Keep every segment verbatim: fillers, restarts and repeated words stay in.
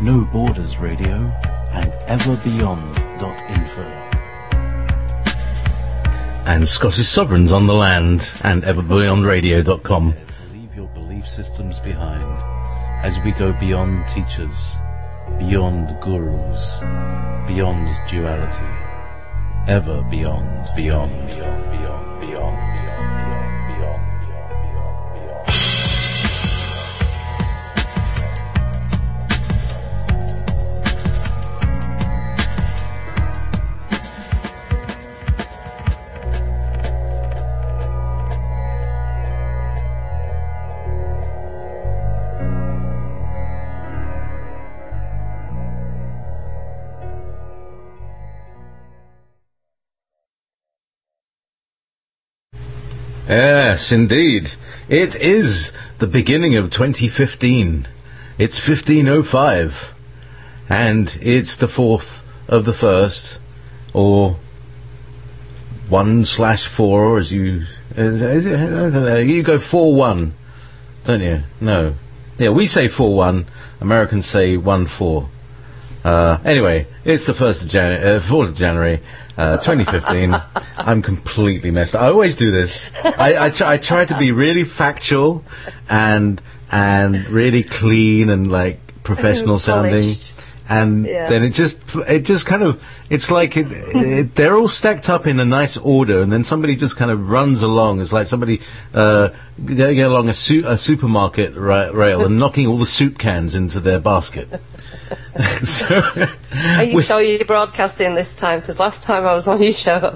No Borders Radio, and ever beyond dot info. And Scottish Sovereigns on the Land, and ever beyond radio dot com. Leave your belief systems behind as we go beyond teachers, beyond gurus, beyond duality, ever beyond, beyond, beyond, beyond, beyond, beyond, beyond, beyond, beyond, beyond. Yes, indeed. It is the beginning of twenty fifteen. It's fifteen oh five. And it's the fourth of the first, or one slash four, as you... Is, is it, I don't know, you go four one, don't you? No. Yeah, we say four one. Americans say one four. Uh, anyway, it's the first of January, uh, fourth of January, uh, twenty fifteen. I'm completely messed up. I always do this. I, I, try, I try to be really factual and and really clean and like professional sounding, and yeah. then it just it just kind of it's like it, it, they're all stacked up in a nice order, and then somebody just kind of runs along. It's like somebody uh, going along a, su- a supermarket ra- rail and knocking all the soup cans into their basket. So, are you sure you're broadcasting this time? Because last time I was on your show,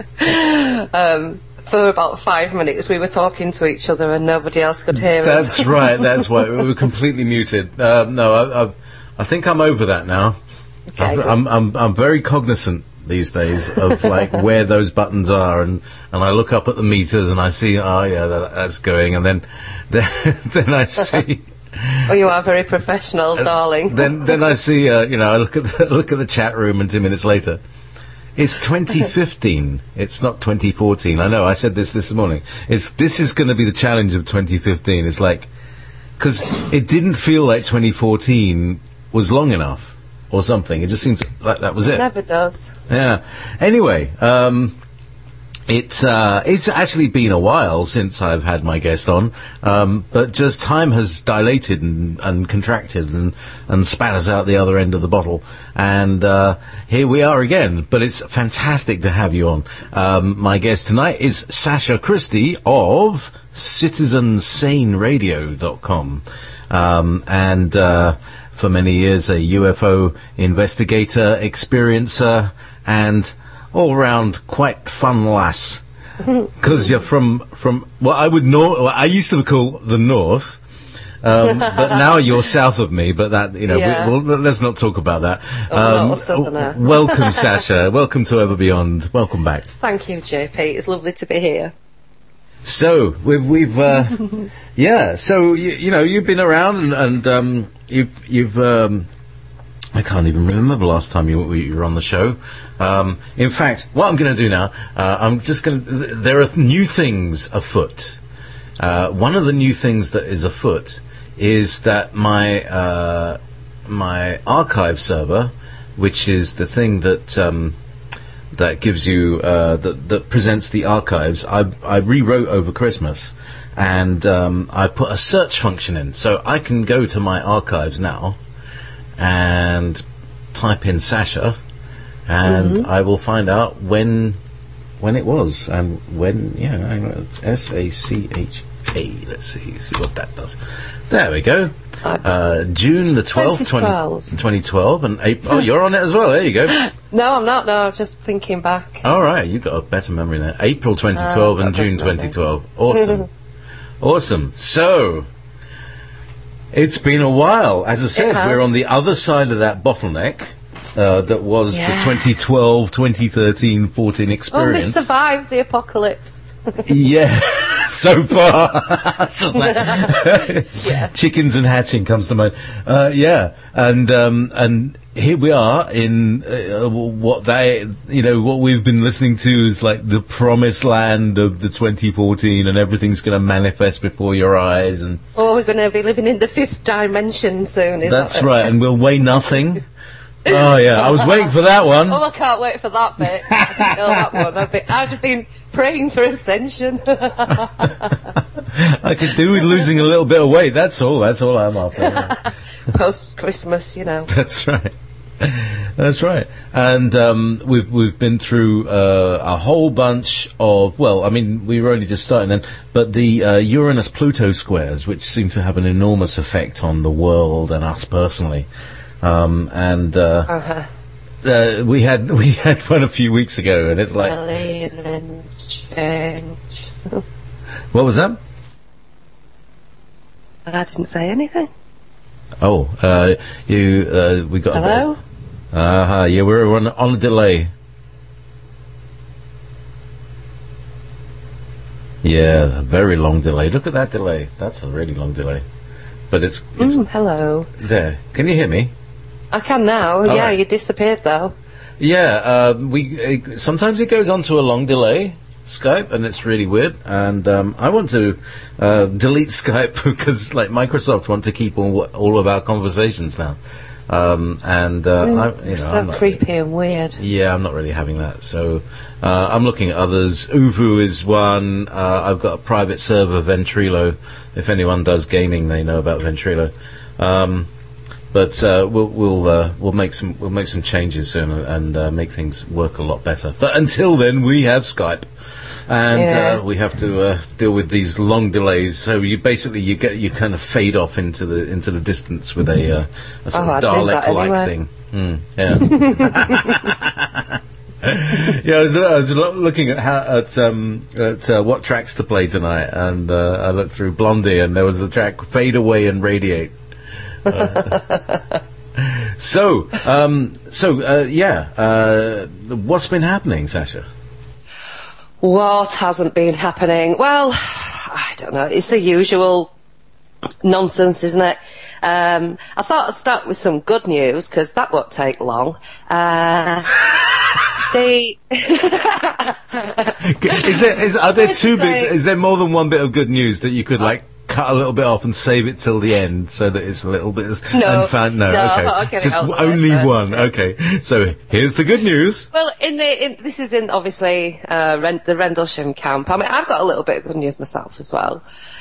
um, for about five minutes we were talking to each other and nobody else could hear that's us. That's right, that's why we were completely muted. Uh, no, I, I, I think I'm over that now. Okay, I'm, I'm, I'm, I'm very cognizant these days of like where those buttons are, and, and I look up at the meters and I see, oh yeah, that, that's going, and then then, then I see. Oh, you are very professional, uh, darling. Then, then I see, uh, you know, I look at the, look at the chat room, and two minutes later, it's twenty fifteen. It's not twenty fourteen. I know. I said this this morning. It's this is going to be the challenge of twenty fifteen. It's like because it didn't feel like twenty fourteen was long enough or something. It just seems like that was it. It never does. Yeah. Anyway. Um, It's uh, it's actually been a while since I've had my guest on, um, but just time has dilated and, and contracted and, and spat us out the other end of the bottle, and uh, here we are again. But it's fantastic to have you on. Um, my guest tonight is Sasha Christie of Citizen Sane Radio dot com, um, and uh, for many years a U F O investigator, experiencer, and all-round quite fun lass, because you're from from well, I would know. Well, I used to call the north, um, but now you're south of me. But that you know, yeah. we, well, let's not talk about that. Oh, um, not a southerner. Welcome, Sasha. Welcome to Ever Beyond. Welcome back. Thank you, J P. It's lovely to be here. So we've we've uh, yeah. So you, you know you've been around and, and um, you've you've. Um, I can't even remember the last time you, you were on the show. Um, in fact, what I'm going to do now, uh, I'm just going to... Th- there are th- new things afoot. Uh, one of the new things that is afoot is that my uh, my archive server, which is the thing that um, that gives you... Uh, that, that presents the archives, I, I rewrote over Christmas. And um, I put a search function in. So I can go to my archives now and type in Sasha, and mm-hmm. I will find out when when it was and when. Yeah, hang on, it's S A C H A. Let's see, see what that does. There we go. Uh, June the twelfth, twenty twelve, and April. Oh, you're on it as well. There you go. No, I'm not. No, I'm just thinking back. All right, you've got a better memory there. April twenty twelve uh, and June twenty twelve. Awesome, awesome. So. It's been a while. As I said, we're on the other side of that bottleneck uh, that was yeah. the twenty twelve, twenty thirteen, fourteen experience. Oh, we survived the apocalypse. Yeah. so far. Just like Yeah. chickens and hatching comes to mind. Uh, yeah, and um, and here we are in uh, what they, you know, what we've been listening to is like the promised land of the twenty fourteen, and everything's going to manifest before your eyes, and Oh, we're going to be living in the fifth dimension soon. Is that's that it? right, and we'll weigh nothing. Oh yeah, I was waiting for that one. Oh, I can't wait for that bit. I didn't know that one. I'd, be, I'd have been praying for ascension. I could do with losing a little bit of weight. That's all. That's all I'm after. Post Christmas, you know. That's right. That's right. And um, we've we've been through uh, a whole bunch of, well, I mean, we were only just starting then, but the uh, Uranus-Pluto squares, which seem to have an enormous effect on the world and us personally. Um, and uh, Uh-huh. uh, we had we had one a few weeks ago, and it's like, Alien and change. what was that? I didn't say anything. Oh, uh, you uh, we got Hello? a bit. Uh huh. Yeah, we're on on a delay. Yeah, a very long delay. Look at that delay. That's a really long delay. But it's it's Mm, hello. there. Can you hear me? I can now. yeah, right. you disappeared though. Yeah. Uh, we uh, sometimes it goes on to a long delay. Skype, and it's really weird. And um, I want to uh, delete Skype because, like, Microsoft want to keep all all of our conversations now. Um, and uh, Mm, I, you know, so I'm not creepy and weird. Yeah, I'm not really having that. So uh, I'm looking at others. Uvu is one. Uh, I've got a private server, Ventrilo. If anyone does gaming, they know about Ventrilo. Um, but uh, we'll we'll uh, we'll make some we'll make some changes soon and uh, make things work a lot better. But until then, we have Skype. And Yes. uh, we have to uh, deal with these long delays. So you basically you get you kind of fade off into the into the distance with a, uh, a sort Oh, of I do that Dalek-like anyway. thing. Mm, yeah. Yeah, I was, I was lo- looking at how, at um, at uh, what tracks to play tonight, and uh, I looked through Blondie, and there was the track "Fade Away and Radiate." Uh, so, um, so uh, yeah, uh, what's been happening, Sasha? What hasn't been happening? Well, I don't know. It's the usual nonsense, isn't it? Um, I thought I'd start with some good news because that won't take long. Uh, the Is there is are there two Basically- bits? Is there more than one bit of good news that you could like cut a little bit off and save it till the end so that it's a little bit No. unfound? No, No, okay, I'll get it just out the way only first. one. Okay, so here's the good news. Well, in the in, this is in obviously uh, Ren- the Rendlesham camp. I mean, I've got a little bit of good news myself as well.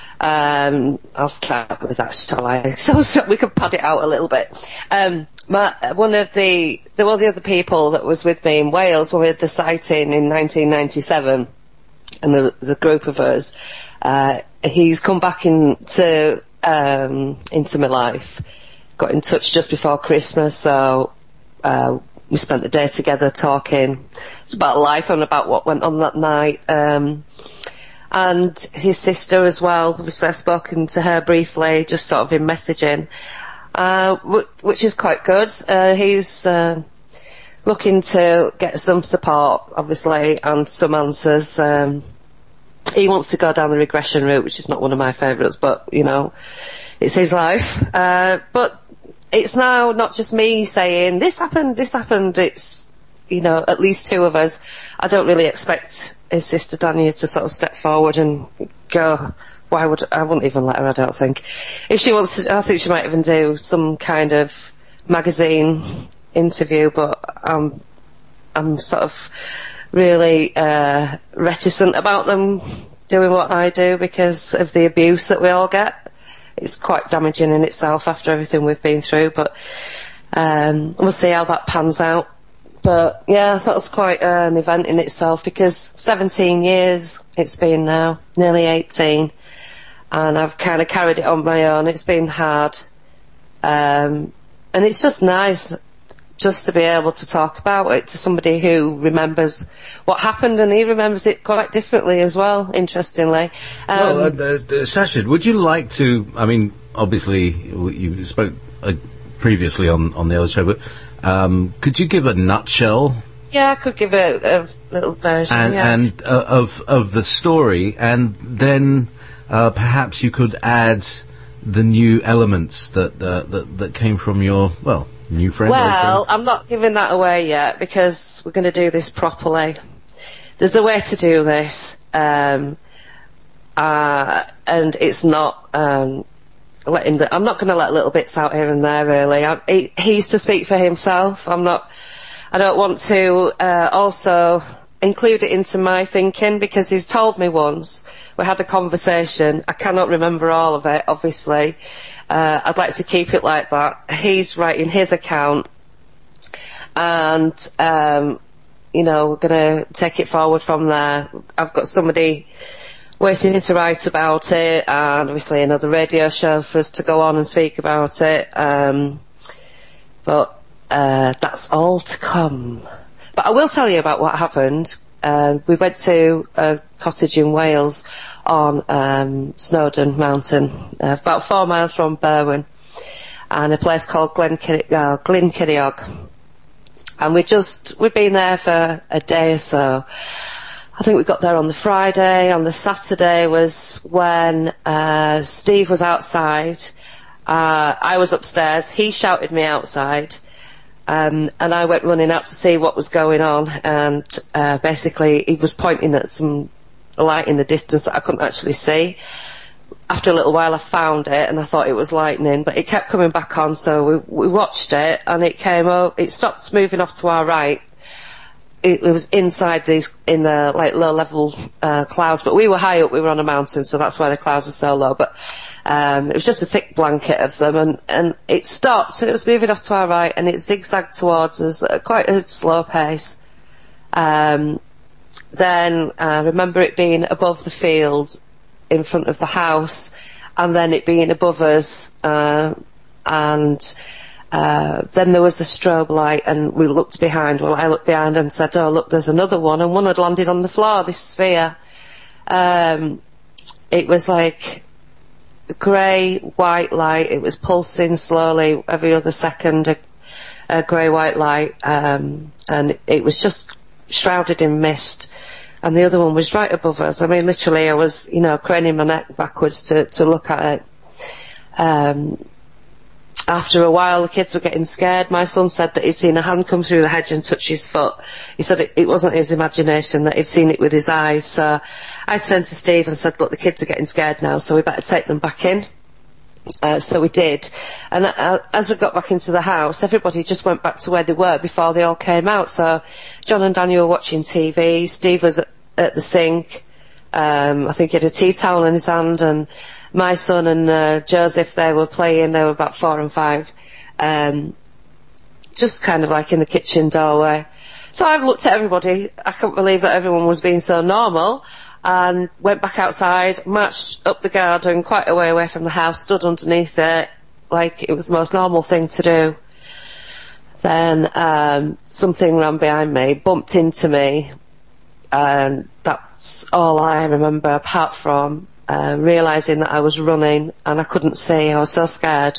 Um, I'll start with that, shall I? So, so we can pad it out a little bit. Um, my, one of the the one of the other people that was with me in Wales when we had the sighting in nineteen ninety-seven, and there was a group of us. Uh, he's come back into um, into my life. Got in touch just before Christmas, so. Uh, we spent the day together talking about life and about what went on that night. Um, and his sister as well. Obviously, I've spoken to her briefly, just sort of in messaging, uh, w- which is quite good. Uh, he's uh, looking to get some support, obviously, and some answers. Um, he wants to go down the regression route, which is not one of my favourites, but, you know, it's his life. Uh, but it's now not just me saying, this happened, this happened. It's, you know, at least two of us. I don't really expect his sister Dania to sort of step forward and go, why would, I wouldn't even let her, I don't think. If she wants to, I think she might even do some kind of magazine interview, but I'm, I'm sort of really, uh, reticent about them doing what I do because of the abuse that we all get. It's quite damaging in itself after everything we've been through, but um, we'll see how that pans out. But yeah, I thought it was quite uh, an event in itself because seventeen years it's been now, nearly eighteen, and I've kind of carried it on my own. It's been hard, um, and it's just nice just to be able to talk about it to somebody who remembers what happened, and he remembers it quite differently as well, interestingly. Um, Well, uh, uh, uh, Sasha, would you like to? I mean, obviously, w- you spoke uh, previously on, on the other show, but um, could you give a nutshell Yeah, I could give a, a little version. and yeah. and uh, of of the story, and then uh, perhaps you could add the new elements that uh, that that came from your well new friend. Well, I'm not giving that away yet because we're going to do this properly. There's a way to do this, um, uh, and it's not um, letting. The, I'm not going to let little bits out here and there. Really, I, he, he used to speak for himself. I'm not. I don't want to uh, also include it into my thinking because he's told me once. We had a conversation. I cannot remember all of it, obviously. Uh, I'd like to keep it like that. He's writing his account, and um, you know, we're going to take it forward from there. I've got somebody waiting to write about it, and obviously another radio show for us to go on and speak about it. Um, but uh, that's all to come. But I will tell you about what happened. Uh, we went to a cottage in Wales on um, Snowdon Mountain, uh, about four miles from Berwyn, and a place called Glenkinniog. Uh, Glenkinniog. And we just, we'd been there for a day or so. I think we got there on the Friday. On the Saturday was when uh, Steve was outside. Uh, I was upstairs. He shouted me outside. Um, and I went running out to see what was going on. And uh, basically he was pointing at some light in the distance that I couldn't actually see. After a little while I found it and I thought it was lightning, but it kept coming back on, so we, we watched it and it came up, it stopped moving off to our right. It, it was inside these, in the like low level uh, clouds, but we were high up, we were on a mountain, so that's why the clouds were so low, but um, it was just a thick blanket of them, and, and it stopped and it was moving off to our right and it zigzagged towards us at quite a slow pace. Um, then I remember it being above the fields in front of the house, and then it being above us, uh, and uh, then there was the strobe light, and we looked behind. Well, I looked behind and said, "Oh, look, there's another one," and one had landed on the floor. This sphere. Um, it was like grey white light. It was pulsing slowly every other second. A, a grey white light, um, and it was just shrouded in mist. And the other one was right above us. I mean, literally, I was, you know, craning my neck backwards to, to look at it. Um, after a while, the kids were getting scared. My son said that he'd seen a hand come through the hedge and touch his foot. He said it, it wasn't his imagination, that he'd seen it with his eyes. So I turned to Steve and said, look, the kids are getting scared now, so we better take them back in. Uh, so we did. And uh, as we got back into the house, everybody just went back to where they were before they all came out. So John and Daniel were watching T V, Steve was at, at the sink, um, I think he had a tea towel in his hand, and my son and uh, Joseph, they were playing, they were about four and five, um, just kind of like in the kitchen doorway. So I've looked at everybody, I couldn't believe that everyone was being so normal, and went back outside, marched up the garden quite a way away from the house, stood underneath it like it was the most normal thing to do. Then um, something ran behind me, bumped into me, and that's all I remember, apart from uh, realising that I was running and I couldn't see. I was so scared.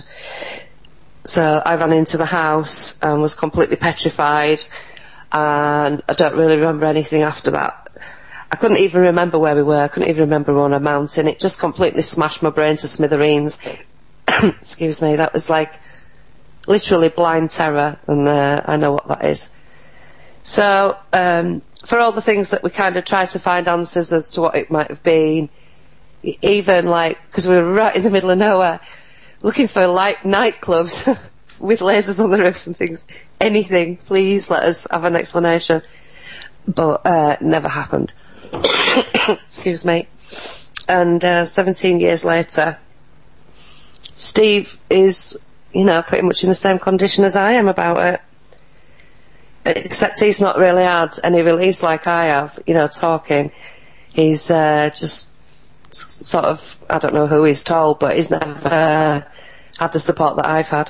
So I ran into the house and was completely petrified, and I don't really remember anything after that. I couldn't even remember where we were. I couldn't even remember we were on a mountain. It just completely smashed my brain to smithereens. Excuse me. That was like literally blind terror, and uh, I know what that is. So, um, for all the things that we kind of tried to find answers as to what it might have been, even like, because we were right in the middle of nowhere, looking for like nightclubs with lasers on the roof and things. Anything, please let us have an explanation. But uh, never happened. Excuse me. And uh, seventeen years later, Steve is, you know, pretty much in the same condition as I am about it. Except he's not really had any release like I have, you know, talking. He's uh, just s- sort of, I don't know who he's told, but he's never uh, had the support that I've had.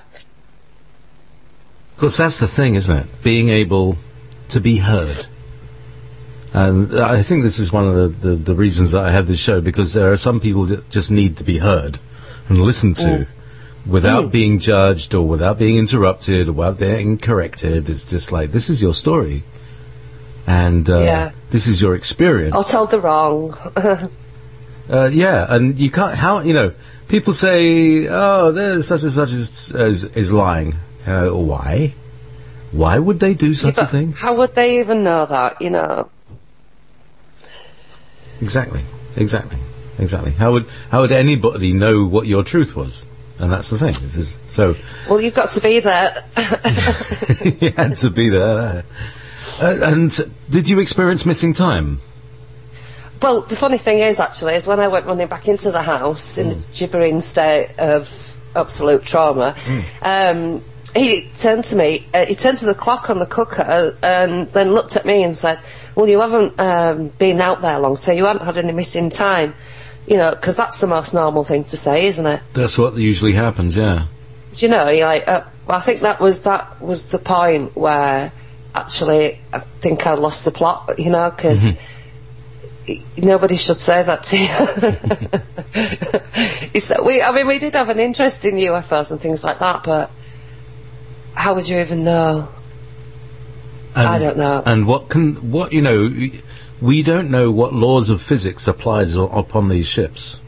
Of course, that's the thing, isn't it? Being able to be heard. And I think this is one of the, the, the reasons that I have this show, because there are some people that just need to be heard and listened to mm. without mm. being judged or without being interrupted or without being corrected. It's just like, this is your story. and uh, Yeah. this is your experience. Or told the wrong. Uh, yeah, and you can't. How you know? People say, "Oh, there's such and such as is, is lying." Uh, why? Why would they do such Yeah, a but thing? how would they even know that? You know. Exactly. Exactly. Exactly. How would how would anybody know what your truth was? And that's the thing. This is so. Well, you've got to be there. You had to be there. Uh, and did you experience missing time? Well, the funny thing is, actually, is when I went running back into the house in a gibbering state of absolute trauma, um, he turned to me, uh, he turned to the clock on the cooker and then looked at me and said, well, you haven't um, been out there long, so you haven't had any missing time. You know, because that's the most normal thing to say, isn't it? That's what usually happens, yeah. Do you know, you're like, uh, well, I think that was, that was the point where, actually, I think I lost the plot, you know, because... Nobody should say that to you. It's, we, I mean, we did have an interest in U F Os and things like that, but how would you even know? And, I don't know. And what can, what, you know, we don't know what laws of physics applies o- upon these ships.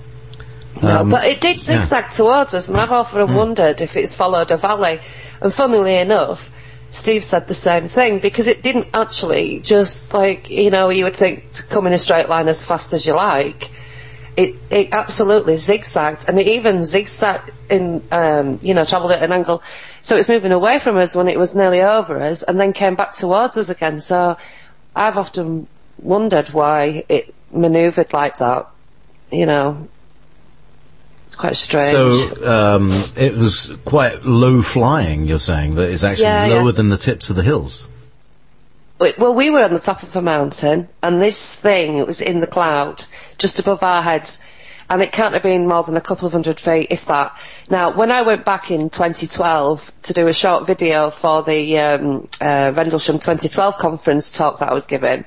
No, Um, but it did zigzag yeah. towards us, and I've often wondered if it's followed a valley. And funnily enough, Steve said the same thing, because it didn't actually just, like, you know, you would think to come in a straight line as fast as you like. It it absolutely zigzagged, and it even zigzagged in, um, you know, travelled at an angle. So it was moving away from us when it was nearly over us, and then came back towards us again. So I've often wondered why it manoeuvred like that, you know. It's quite strange. So um, it was quite low flying, you're saying, that it's actually Yeah, lower yeah. than the tips of the hills. Wait, well, we were on the top of a mountain, and this thing was in the cloud, just above our heads, and it can't have been more than a couple of hundred feet, if that. Now, when I went back in twenty twelve to do a short video for the um, uh, Rendlesham twenty twelve conference talk that I was giving,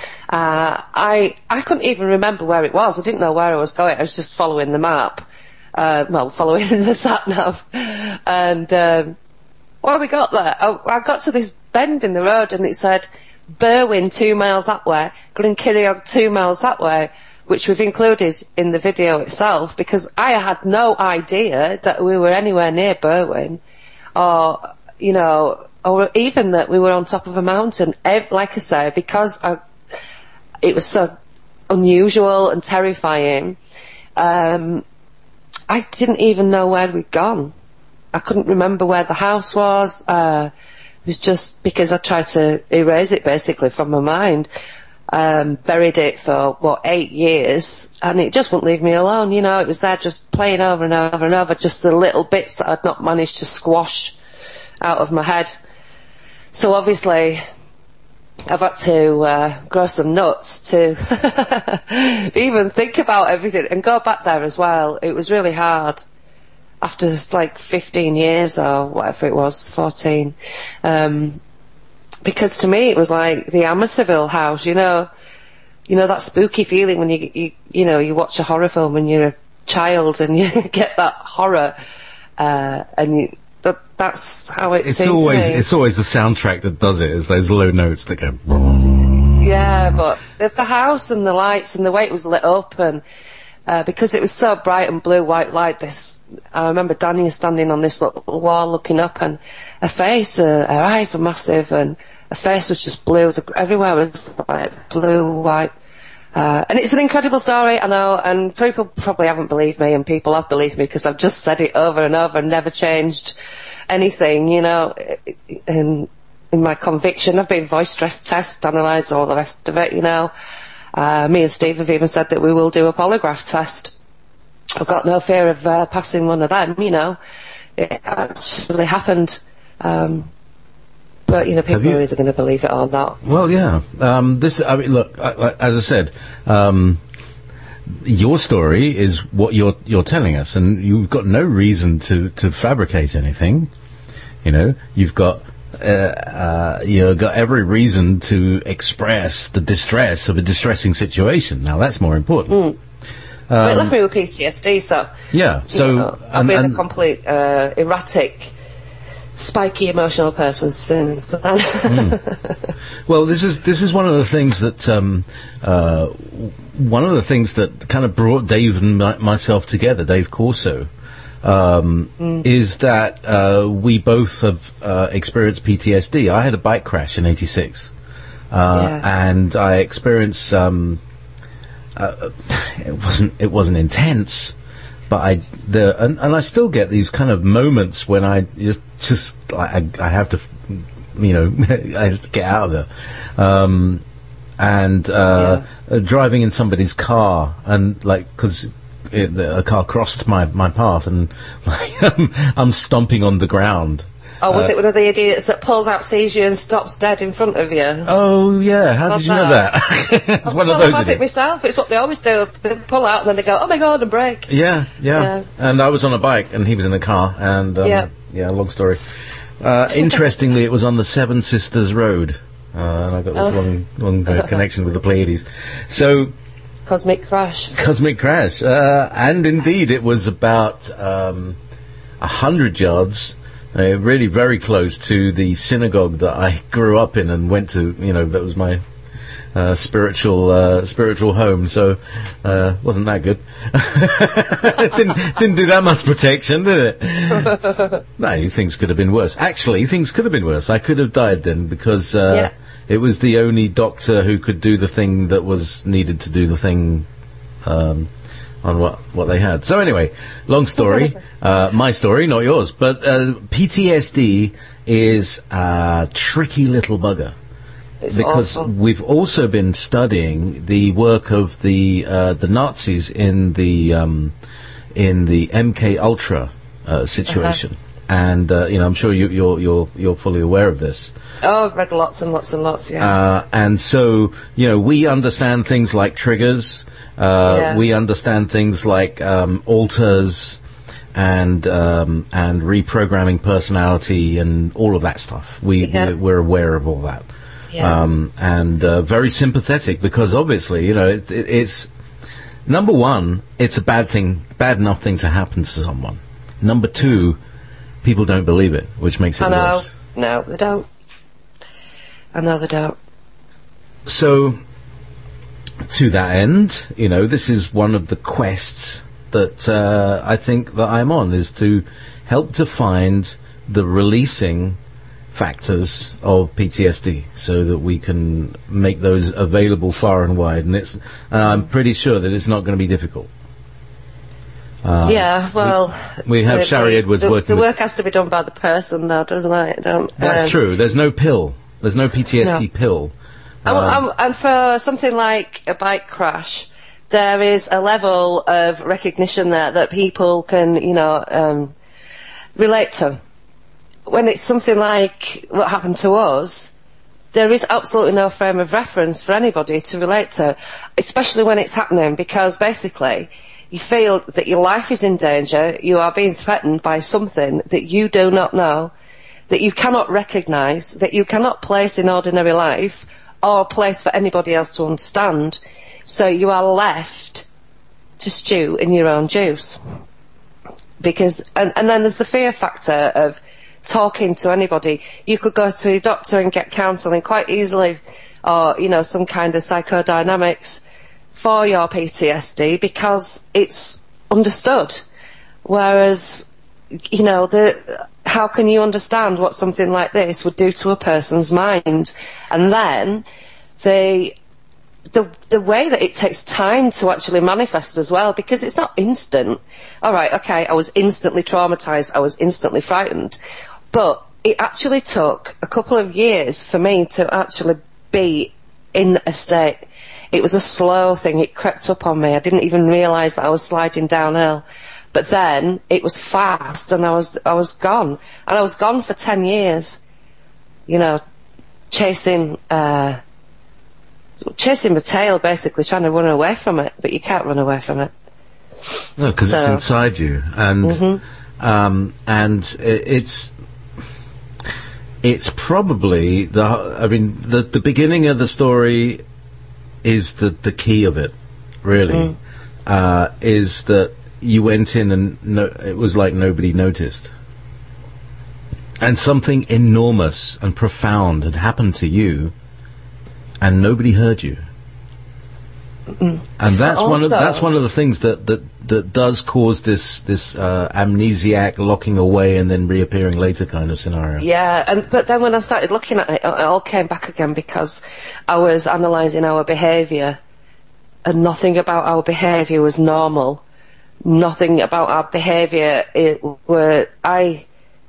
uh, I I couldn't even remember where it was. I didn't know where I was going. I was just following the map. Uh, well, following the sat-nav. And um, when we got there, I, I got to this bend in the road, and it said Berwyn two miles that way, Glenkirriog two miles that way, which we've included in the video itself, because I had no idea that we were anywhere near Berwyn, or, you know, or even that we were on top of a mountain. Ev- like I say, because I, it was so unusual and terrifying, um, I didn't even know where we'd gone. I couldn't remember where the house was. Uh, it was just because I tried to erase it basically from my mind. Um, buried it for, what, eight years, and it just wouldn't leave me alone, you know. It was there just playing over and over and over, just the little bits that I'd not managed to squash out of my head. So obviously, I've had to uh, grow some nuts to even think about everything and go back there as well. It was really hard after like fifteen years or whatever it was, fourteen. Um, because to me it was like the Amityville house, you know, you know that spooky feeling when you you you know you watch a horror film when you're a child and you get that horror, uh, and you. That, that's how it It's seems always to me. it's always the soundtrack that does it. Is those low notes that go. Yeah, but the, the house and the lights and the way it was lit up, and uh, because it was so bright and blue white light, this I remember Danny standing on this little wall looking up, and her face, uh, her eyes were massive, and her face was just blue. The, everywhere was like blue, white. Uh, and it's an incredible story, I know, and people probably haven't believed me, and people have believed me because I've just said it over and over and never changed anything, you know, in, in my conviction. I've been voice stress test, analysed, all the rest of it, you know. Uh, me and Steve have even said that we will do a polygraph test. I've got no fear of uh, passing one of them, you know. It actually happened. Um, But, you know, people you- are either going to believe it or not. Well, yeah. Um, this, I mean, look. I, I, as I said, um, your story is what you're you're telling us, and you've got no reason to, to fabricate anything. You know, you've got uh, uh, you've got every reason to express the distress of a distressing situation. Now, that's more important. Mm. But it left me with P T S D, so Yeah. So, you know, I've and- been and- a complete uh, erratic spiky emotional person since then. mm. Well, this is this is one of the things that um, uh, one of the things that kind of brought Dave and my, myself together, Dave Corso, um, mm. is that uh, we both have uh, experienced P T S D. I had a bike crash in eighty-six, uh, yeah. and I experienced. Um, uh, it wasn't it wasn't intense. But I, the, and, and I still get these kind of moments when I just, just, I, I have to, you know, I have to get out of there. Um, and, uh, yeah. uh, driving in somebody's car and like, cause it, the, a car crossed my, my path and like, I'm, I'm stomping on the ground. Oh, was uh, it one of the idiots that pulls out, sees you, and stops dead in front of you? Oh, yeah. How What's did you that? know that? It's one well, of those. I've had it myself. It's what they always do. They pull out and then they go, oh my God, and brake. Yeah, yeah, yeah. And I was on a bike and he was in a car. And, um, yeah. yeah, long story. Uh, interestingly, it was on the Seven Sisters Road. Uh, and I got this oh. long, long uh, connection with the Pleiades. So. Cosmic crash. Cosmic crash. Uh, and indeed, it was about um, a hundred yards. Uh, really very close to the synagogue that I grew up in and went to, you know, that was my uh, spiritual uh, spiritual home, so uh, wasn't that good. didn't, didn't do that much protection, did it? No, things could have been worse. Actually, things could have been worse. I could have died then because uh, yeah. it was the only doctor who could do the thing that was needed to do the thing um on what, what they had. So anyway, long story, uh, my story, not yours, but uh, P T S D is a tricky little bugger. It's because awful. We've also been studying the work of the uh, the Nazis in the um, in the M K Ultra uh, situation. Uh-huh. And uh, you know, I'm sure you, you're you're you're fully aware of this. Oh, I've read lots and lots and lots. Yeah. Uh, and so you know, we understand things like triggers. Uh, yeah. We understand things like um, alters and um, and reprogramming personality and all of that stuff. We, yeah. we we're aware of all that. Yeah. Um, and uh, very sympathetic because obviously, you know, it, it, it's number one, it's a bad thing, bad enough thing to happen to someone. Number two, people don't believe it, which makes it I know. worse. No, they don't. I know they don't. So, to that end, you know, this is one of the quests that uh, I think that I'm on, is to help to find the releasing factors of P T S D so that we can make those available far and wide. And it's, and I'm pretty sure that it's not going to be difficult. Um, yeah, well, we, we have the, Shari the, Edwards the, working. The work with has to be done by the person, though, doesn't it? Don't, That's um, true. There's no pill. There's no P T S D no. pill. Um, um, and for something like a bike crash, there is a level of recognition there that people can, you know, um, relate to. When it's something like what happened to us, there is absolutely no frame of reference for anybody to relate to, especially when it's happening, because basically you feel that your life is in danger, you are being threatened by something that you do not know, that you cannot recognise, that you cannot place in ordinary life, or place for anybody else to understand. So you are left to stew in your own juice. Because, and, and then there's the fear factor of talking to anybody. You could go to a doctor and get counselling quite easily, or, you know, some kind of psychodynamics for your P T S D because it's understood. Whereas, you know, the, how can you understand what something like this would do to a person's mind? And then the the the way that it takes time to actually manifest as well, because it's not instant. All right, okay, I was instantly traumatised, I was instantly frightened, but it actually took a couple of years for me to actually be in a state. It was a slow thing, it crept up on me, I didn't even realise that I was sliding downhill. But then it was fast, and I was I was gone, and I was gone for ten years. You know, chasing uh, chasing the tail, basically trying to run away from it, but you can't run away from it. No, because so. It's inside you, and mm-hmm. um, and it's it's probably the. I mean, the the beginning of the story is the the key of it. Really, mm. uh, is that. You went in and no, it was like nobody noticed. and something enormous and profound had happened to you, and nobody heard you. Mm. And that's also, one of that's one of the things that, that, that does cause this this uh, amnesiac locking away and then reappearing later kind of scenario. Yeah, and but then when I started looking at it, it all came back again because I was analysing our behaviour, and nothing about our behaviour was normal. Nothing about our behaviour it were I.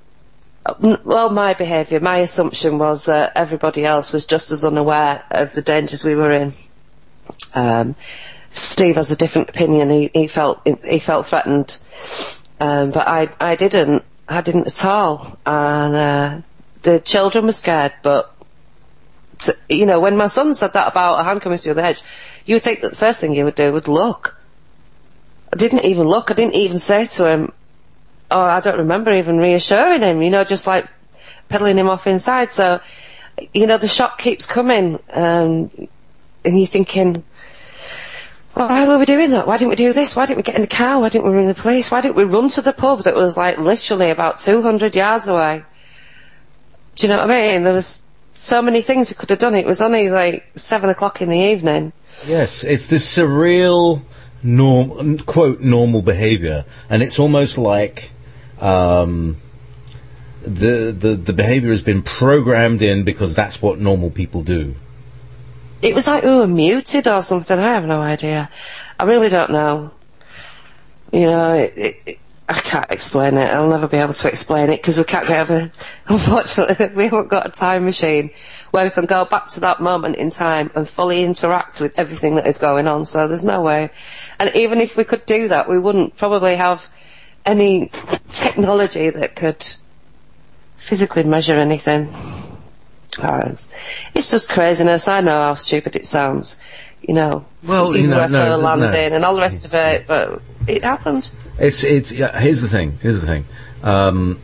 Well, my behaviour, my assumption was that everybody else was just as unaware of the dangers we were in. Um, Steve has a different opinion. He, he felt he felt threatened, um, but I I didn't. I didn't at all. And uh, the children were scared. But to, you know, when my son said that about a hand coming through the hedge, you would think that the first thing he would do would look. I didn't even look. I didn't even say to him, or I don't remember even reassuring him. You know, just like peddling him off inside. So, you know, the shock keeps coming. Um, And you're thinking, well, why were we doing that? Why didn't we do this? Why didn't we get in the car? Why didn't we ring the police? Why didn't we run to the pub that was like literally about two hundred yards away? Do you know what I mean? There was so many things we could have done. It was only like seven o'clock in the evening. Yes, it's this surreal, norm, quote, normal behaviour. And it's almost like um, the, the, the behaviour has been programmed in because that's what normal people do. It was like we were muted or something. I have no idea. I really don't know. You know, it, it, it, I can't explain it. I'll never be able to explain it because we can't get over. Unfortunately, we haven't got a time machine where we can go back to that moment in time and fully interact with everything that is going on. So there's no way. And even if we could do that, we wouldn't probably have any technology that could physically measure anything. Oh, it's just craziness. I know how stupid it sounds, you know. Well, you know, no, landing no. and all the rest of it, but it happened. It's it's. Yeah, here's the thing. Here's the thing. Um,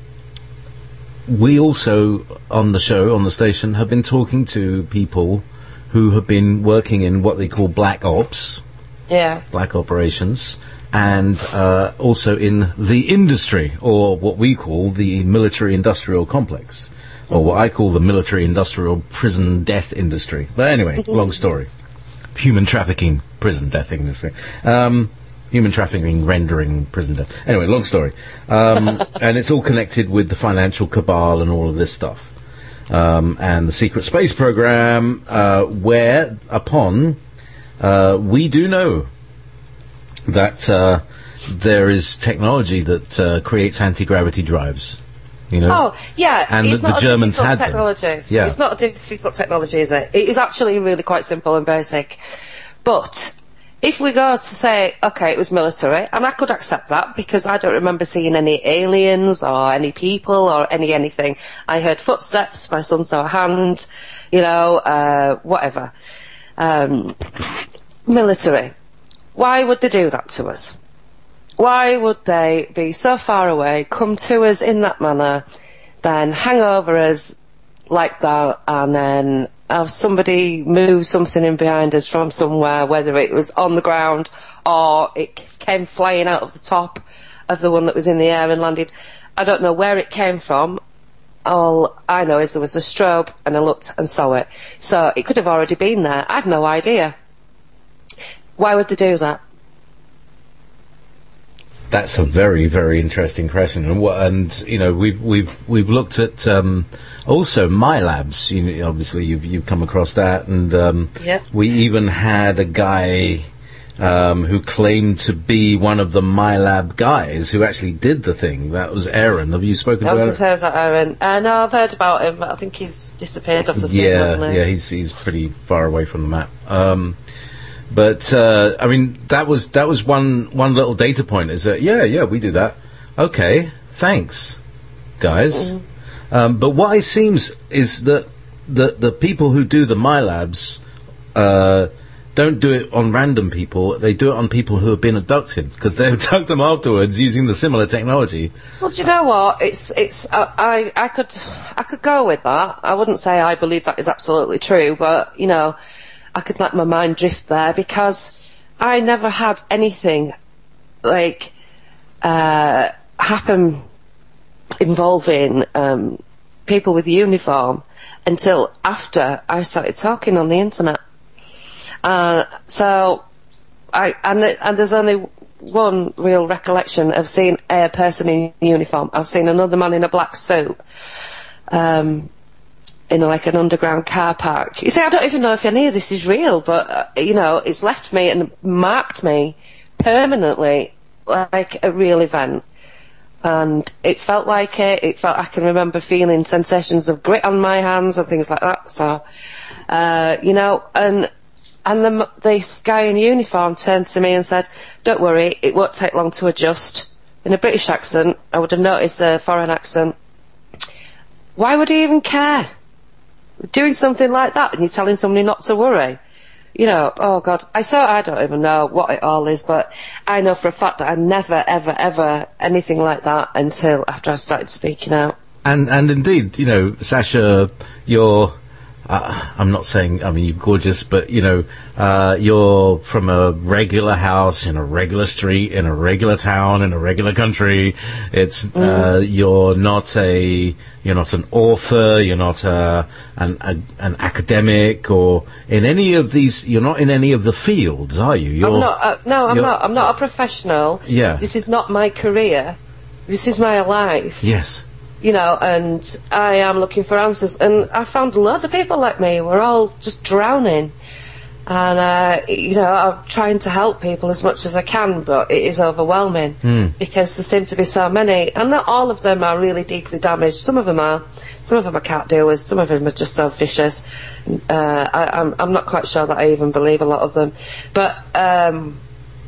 we also on the show on the station have been talking to people who have been working in what they call black ops. Yeah. Black operations. And uh, also in the industry, or what we call the military-industrial complex. Or what I call the military-industrial prison death industry. But anyway, long story. Human trafficking prison death industry. Um, human trafficking rendering prison death. Anyway, long story. Um, and it's all connected with the financial cabal and all of this stuff. Um, and the secret space program, uh, where, upon, uh, we do know that uh, there is technology that uh, creates anti-gravity drives. You know? Oh, yeah. And it's the, not the a Germans had technology. them. Yeah. It's not a difficult technology, is it? It is actually really quite simple and basic. But if we go to say, okay, it was military, and I could accept that because I don't remember seeing any aliens or any people or any anything. I heard footsteps, my son saw a hand, you know, uh, whatever. Um, military. Why would they do that to us? Why would they be so far away, come to us in that manner, then hang over us like that, and then have somebody move something in behind us from somewhere, whether it was on the ground or it came flying out of the top of the one that was in the air and landed? I don't know where it came from. All I know is there was a strobe and I looked and saw it. So it could have already been there. I've no idea. Why would they do that? That's a very, very interesting question, and what, and you know, we've we've we've looked at um, also MyLabs. You know, obviously, you've you've come across that, and um, yep. we even had a guy um, who claimed to be one of the MyLab guys who actually did the thing. That was Aaron. Have you spoken I to Aaron? was going to say, was that Aaron? Uh, no, I've heard about him, but I think he's disappeared off the scene, yeah, hasn't he? yeah, he's he's pretty far away from the map. Um, But uh, I mean, that was that was one one little data point. Is that yeah, yeah, we do that. Okay, thanks, guys. Mm. Um, but what it seems is that the the people who do the MyLabs uh, don't do it on random people. They do it on people who have been abducted because they abduct them afterwards using the similar technology. Well, do you know what? It's it's uh, I I could I could go with that. I wouldn't say I believe that is absolutely true, but you know. I could let my mind drift there because I never had anything like uh, happen involving um, people with uniform until after I started talking on the internet. Uh, so, I, and, and there's only one real recollection of seeing a person in uniform. I've seen another man in a black suit, um, in like an underground car park. You see, I don't even know if any of this is real, but, uh, you know, it's left me and marked me permanently like a real event. And it felt like it, it felt, I can remember feeling sensations of grit on my hands and things like that, so, uh, you know, and, and the, this guy in uniform turned to me and said, "Don't worry, it won't take long to adjust." In a British accent, I would have noticed a foreign accent. Why would he even care? Doing something like that and you're telling somebody not to worry. You know, oh God, I so I don't even know what it all is, but I know for a fact that I never, ever, ever anything like that until after I started speaking out. And and indeed, you know, Sasha, you're, uh, I'm not saying, I mean, you're gorgeous, but, you know, uh, you're from a regular house, in a regular street, in a regular town, in a regular country. It's, mm. uh, you're not a, you're not an author, you're not a, an, a, an academic, or in any of these, you're not in any of the fields, are you? You're, I'm not, uh, no, I'm not, I'm not a professional. Yeah. This is not my career. This is my life. Yes. You know, and I am looking for answers, and I found loads of people like me. We're all just drowning, and uh, you know, I'm trying to help people as much as I can, but it is overwhelming mm. because there seem to be so many, and not all of them are really deeply damaged. Some of them are, some of them I can't deal with. Some of them are just so vicious. Uh, I, I'm, I'm not quite sure that I even believe a lot of them, but um,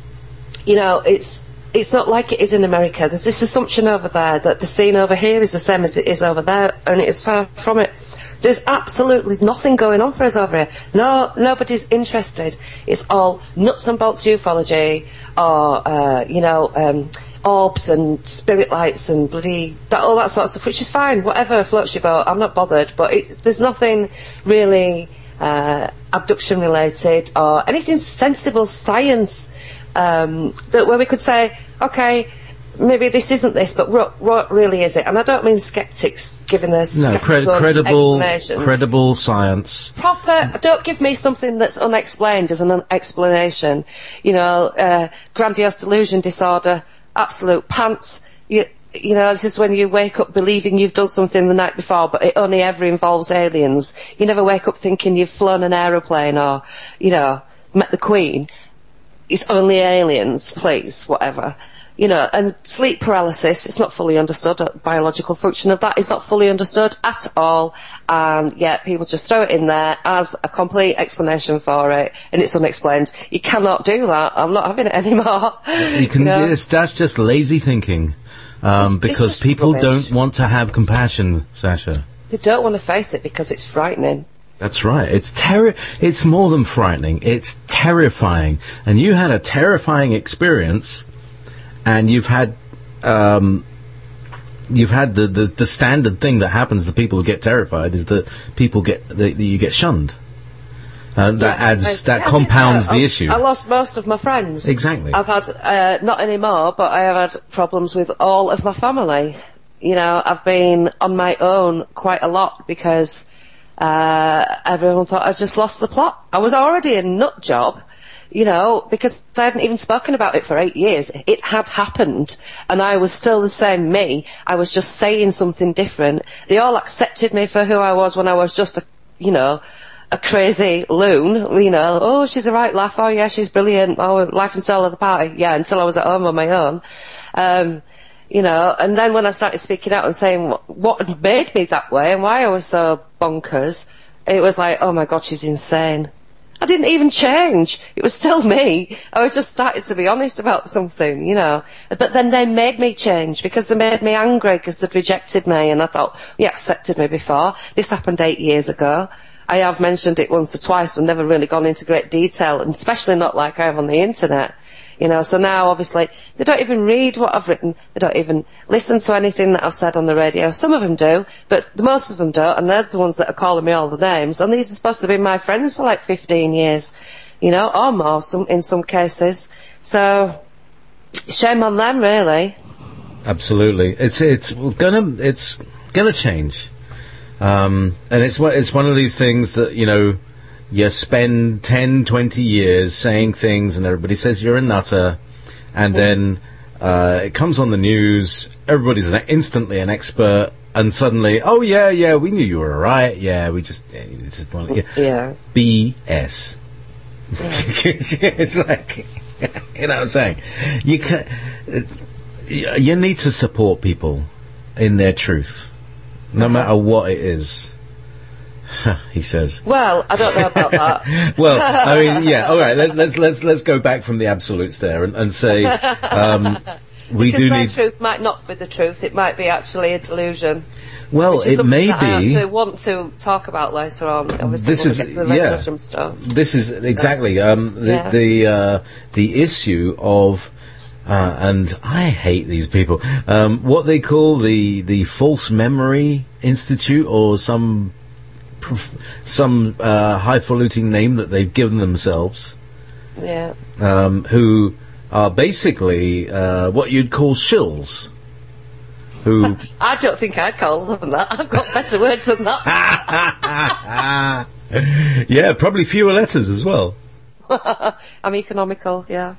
you know, it's. It's not like it is in America. There's this assumption over there that the scene over here is the same as it is over there, and it is far from it. There's absolutely nothing going on for us over here. No, nobody's interested. It's all nuts and bolts ufology, or, uh, you know, um, orbs and spirit lights and bloody, that, all that sort of stuff, which is fine. Whatever floats your boat, I'm not bothered. But it, there's nothing really uh, abduction related or anything sensible science Um, that where we could say, okay, maybe this isn't this, but what, what really is it? And I don't mean skeptics giving their no, cred- credible, credible science. Proper. Don't give me something that's unexplained as an explanation. You know, uh, grandiose delusion disorder, absolute pants. You, you know, this is when you wake up believing you've done something the night before, but it only ever involves aliens. You never wake up thinking you've flown an aeroplane or, you know, met the Queen. It's only aliens, please, whatever. You know, and sleep paralysis, it's not fully understood. The biological function of that is not fully understood at all. And yet people just throw it in there as a complete explanation for it, and it's unexplained. You cannot do that. I'm not having it anymore. You can, you know? it's, that's just lazy thinking. Um, it's, because it's people rubbish. don't want to have compassion, Sasha. They don't want to face it because it's frightening. That's right. It's terri- It's more than frightening. It's terrifying. And you had a terrifying experience, and you've had, um, you've had the, the, the standard thing that happens to people who get terrified is that people get that you get shunned. Uh, that yeah, adds I, that yeah, compounds I, the I, issue. I lost most of my friends. Exactly. I've had uh, not anymore, but I have had problems with all of my family. You know, I've been on my own quite a lot because. Uh, everyone thought I just lost the plot. I was already a nut job, you know, because I hadn't even spoken about it for eight years. It had happened, and I was still the same me. I was just saying something different. They all accepted me for who I was when I was just a, you know, a crazy loon, you know. Oh, she's a right laugh. Oh, yeah, she's brilliant. Oh, life and soul of the party. Yeah, until I was at home on my own. Um, You know, and then when I started speaking out and saying what, what had made me that way and why I was so bonkers, it was like, oh my God, she's insane. I didn't even change. It was still me. I was just started to be honest about something, you know. But then they made me change because they made me angry because they'd rejected me, and I thought, you accepted me before. This happened eight years ago. I have mentioned it once or twice, but never really gone into great detail, and especially not like I have on the internet. You know, so now obviously they don't even read what I've written. They don't even listen to anything that I've said on the radio. Some of them do, but the most of them don't, and they're the ones that are calling me all the names. And these are supposed to be my friends for like fifteen years, you know, or more some, in some cases. So, shame on them, really. Absolutely. It's, it's gonna, it's gonna change. Um, and it's one, it's one of these things that, you know, you spend ten, twenty years saying things and everybody says you're a nutter, and then uh, it comes on the news, everybody's an, instantly an expert, and suddenly, oh yeah, yeah, we knew you were all right, yeah, we just, yeah, this is one, yeah. Yeah. B S. Yeah. It's like, you know what I'm saying? You can, you need to support people in their truth, no matter what it is. He says. Well, I don't know about that. Well, I mean, yeah. All right. Let, let's let's let's go back from the absolutes there and, and say um, we because do their need. truth might not be the truth. It might be actually a delusion. Well, which is it may that I be. actually want to talk about later on. Obviously, This when is we get to the yeah. Rendlesham stuff. This is exactly um, the Yeah. the uh, the issue of. Uh, and I hate these people. Um, what they call the the False Memory Institute, or some prof- some uh, highfalutin name that they've given themselves, Yeah. um, who are basically uh, what you'd call shills. Who? I don't think I'd call them that. I've got better words than that. Yeah, probably fewer letters as well. I'm economical, yeah.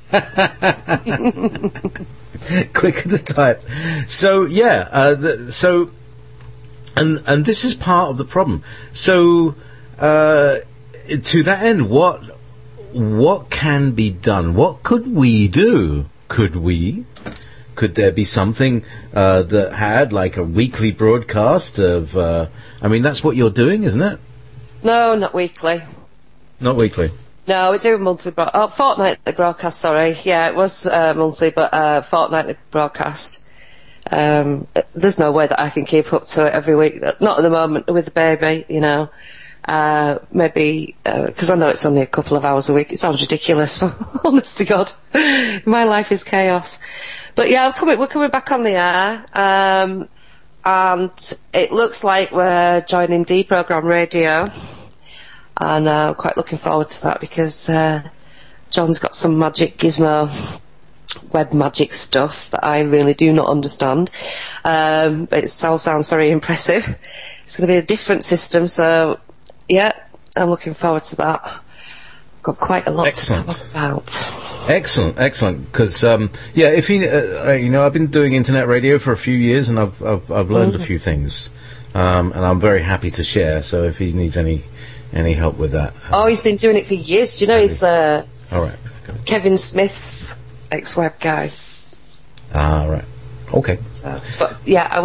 Quicker to type. So yeah, uh, the, so and and this is part of the problem. So uh, to that end, what what can be done? What could we do? Could we? Could there be something uh, that had like a weekly broadcast of? Uh, I mean, that's what you're doing, isn't it? No, not weekly. Not weekly. No, we do a monthly bro- oh, fortnightly broadcast, sorry. Yeah, it was uh, monthly, but uh, fortnightly broadcast. Um, there's no way that I can keep up to it every week. Not at the moment with the baby, you know. Uh, maybe, because uh, I know it's only a couple of hours a week. It sounds ridiculous, but honest to God. My life is chaos. But yeah, we're coming, we're coming back on the air. Um, and it looks like we're joining D-Programme Radio. And uh, I'm quite looking forward to that because uh, John's got some magic gizmo web magic stuff that I really do not understand. Um, but it all sounds very impressive. It's going to be a different system, so yeah, I'm looking forward to that. Got quite a lot Excellent. to talk about. Excellent, excellent. Because um, yeah, if he, uh, you know, I've been doing internet radio for a few years, and I've I've, I've learned mm. a few things, um, and I'm very happy to share. So if he needs any any help with that, um, oh, he's been doing it for years. Do you know he's uh, all right, Kevin Smith's ex-web guy? Ah, right. Okay. So, but yeah, I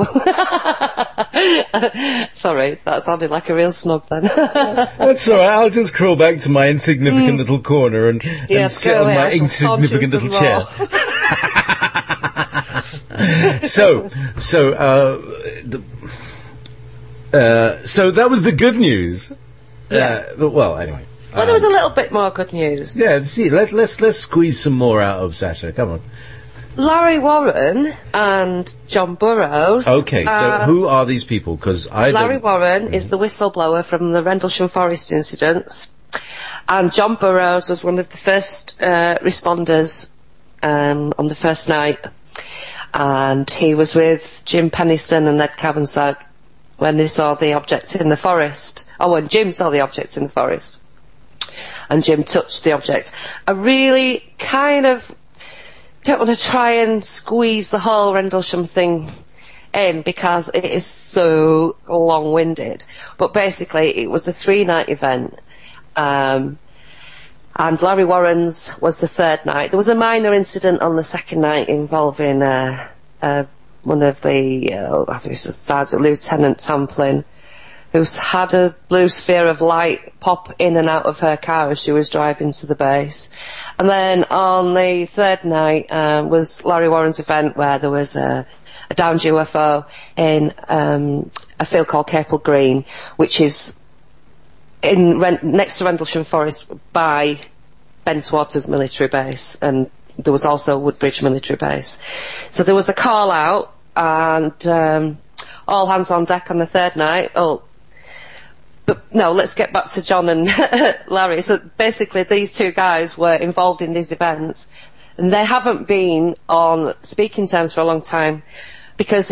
will. Sorry, that sounded like a real snub then. That's all right. I'll just crawl back to my insignificant mm. little corner and, yes, and sit on my insignificant little chair. so, so, uh, the, uh, so that was the good news. Yeah. Uh, well, anyway. Well, um, there was a little bit more good news. Yeah. See, let, let's let's squeeze some more out of Sasha. Come on. Larry Warren and John Burroughs. Okay, so uh, who are these people? Because I Larry don't... Warren mm-hmm. is the whistleblower from the Rendlesham Forest incidents, and John Burroughs was one of the first uh, responders um, on the first night, and he was with Jim Penniston and Ned Cavensag when they saw the object in the forest. Oh, when Jim saw the object in the forest, and Jim touched the object. A really kind of don't want to try and squeeze the whole Rendlesham thing in because it is so long-winded. But basically, it was a three-night event. Um, and Larry Warren's was the third night. There was a minor incident on the second night involving uh, uh, one of the, uh, I think it was Sergeant Lieutenant Tamplin, who's had a blue sphere of light pop in and out of her car as she was driving to the base. And then on the third night um, was Larry Warren's event where there was a, a downed U F O in um, a field called Capel Green, which is in Ren- next to Rendlesham Forest by Bentwaters military base, and there was also Woodbridge military base. So there was a call out, and um, all hands on deck on the third night. Oh, But no, let's get back to John and Larry. So basically these two guys were involved in these events, and they haven't been on speaking terms for a long time because it,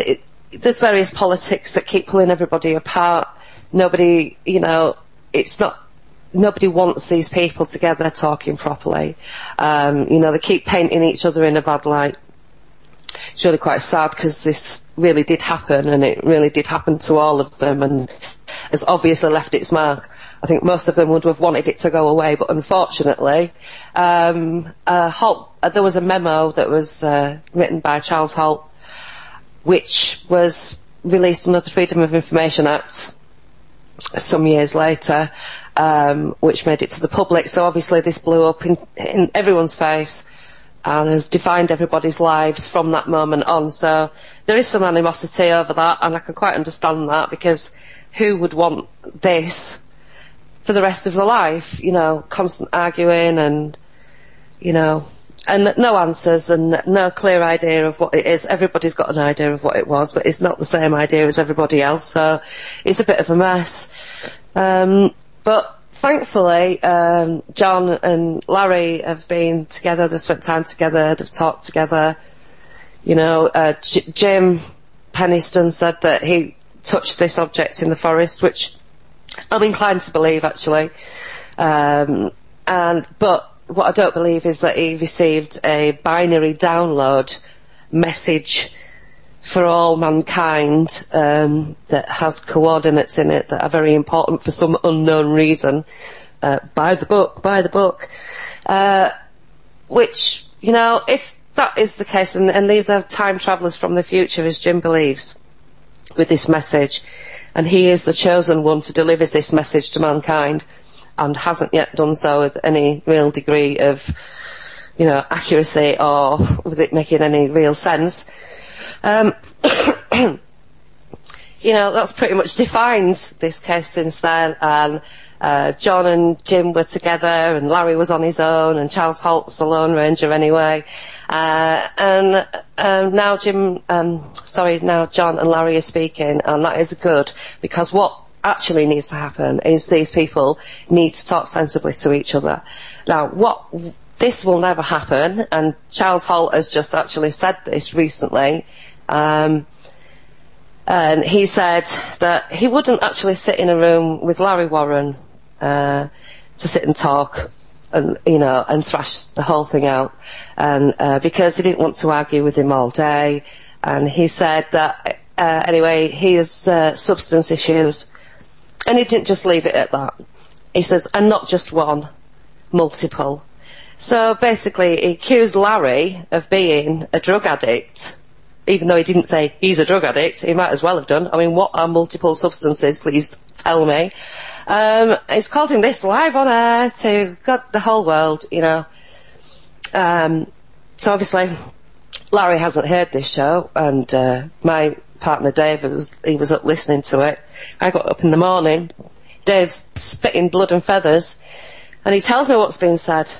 there's various politics that keep pulling everybody apart. Nobody, you know, it's not, nobody wants these people together talking properly. Um, you know, they keep painting each other in a bad light. It's really quite sad because this really did happen, and it really did happen to all of them, and has obviously left its mark. I think most of them would have wanted it to go away, but unfortunately, um, uh, Holt, uh, there was a memo that was uh, written by Charles Holt, which was released under the Freedom of Information Act some years later, um, which made it to the public. So obviously this blew up in, in everyone's face and has defined everybody's lives from that moment on. So there is some animosity over that, and I can quite understand that, because who would want this for the rest of their life? You know, constant arguing and, you know, and no answers and no clear idea of what it is. Everybody's got an idea of what it was, but it's not the same idea as everybody else, so it's a bit of a mess. Um, but thankfully, um, John and Larry have been together, they've spent time together, they've talked together. You know, uh, J- Jim Penniston said that he touched this object in the forest, which I'm inclined to believe, actually. Um, and, but what I don't believe is that he received a binary download message for all mankind, um, that has coordinates in it that are very important for some unknown reason. Uh, buy the book, buy the book. Uh, which, you know, if that is the case, and, and these are time travellers from the future, as Jim believes, with this message, and he is the chosen one to deliver this message to mankind, and hasn't yet done so with any real degree of, you know, accuracy or with it making any real sense. Um, you know, that's pretty much defined this case since then, and uh, John and Jim were together, and Larry was on his own, and Charles Holt's the Lone Ranger anyway. Uh, and um, now Jim, um, sorry, now John and Larry are speaking, and that is good, because what actually needs to happen is these people need to talk sensibly to each other. Now, what this will never happen, and Charles Holt has just actually said this recently, um, and he said that he wouldn't actually sit in a room with Larry Warren uh, to sit and talk and, you know, and thrash the whole thing out, and uh, because he didn't want to argue with him all day. And he said that uh, anyway, he has uh, substance issues. And he didn't just leave it at that. He says, and not just one, multiple. So basically, he accused Larry of being a drug addict, even though he didn't say he's a drug addict. He might as well have done. I mean, what are multiple substances? Please tell me. Um, he's called him this live on air to God, the whole world, you know. Um, so obviously, Larry hasn't heard this show, and uh, my partner Dave, was, he was up listening to it. I got up in the morning, Dave's spitting blood and feathers, and he tells me what's been said.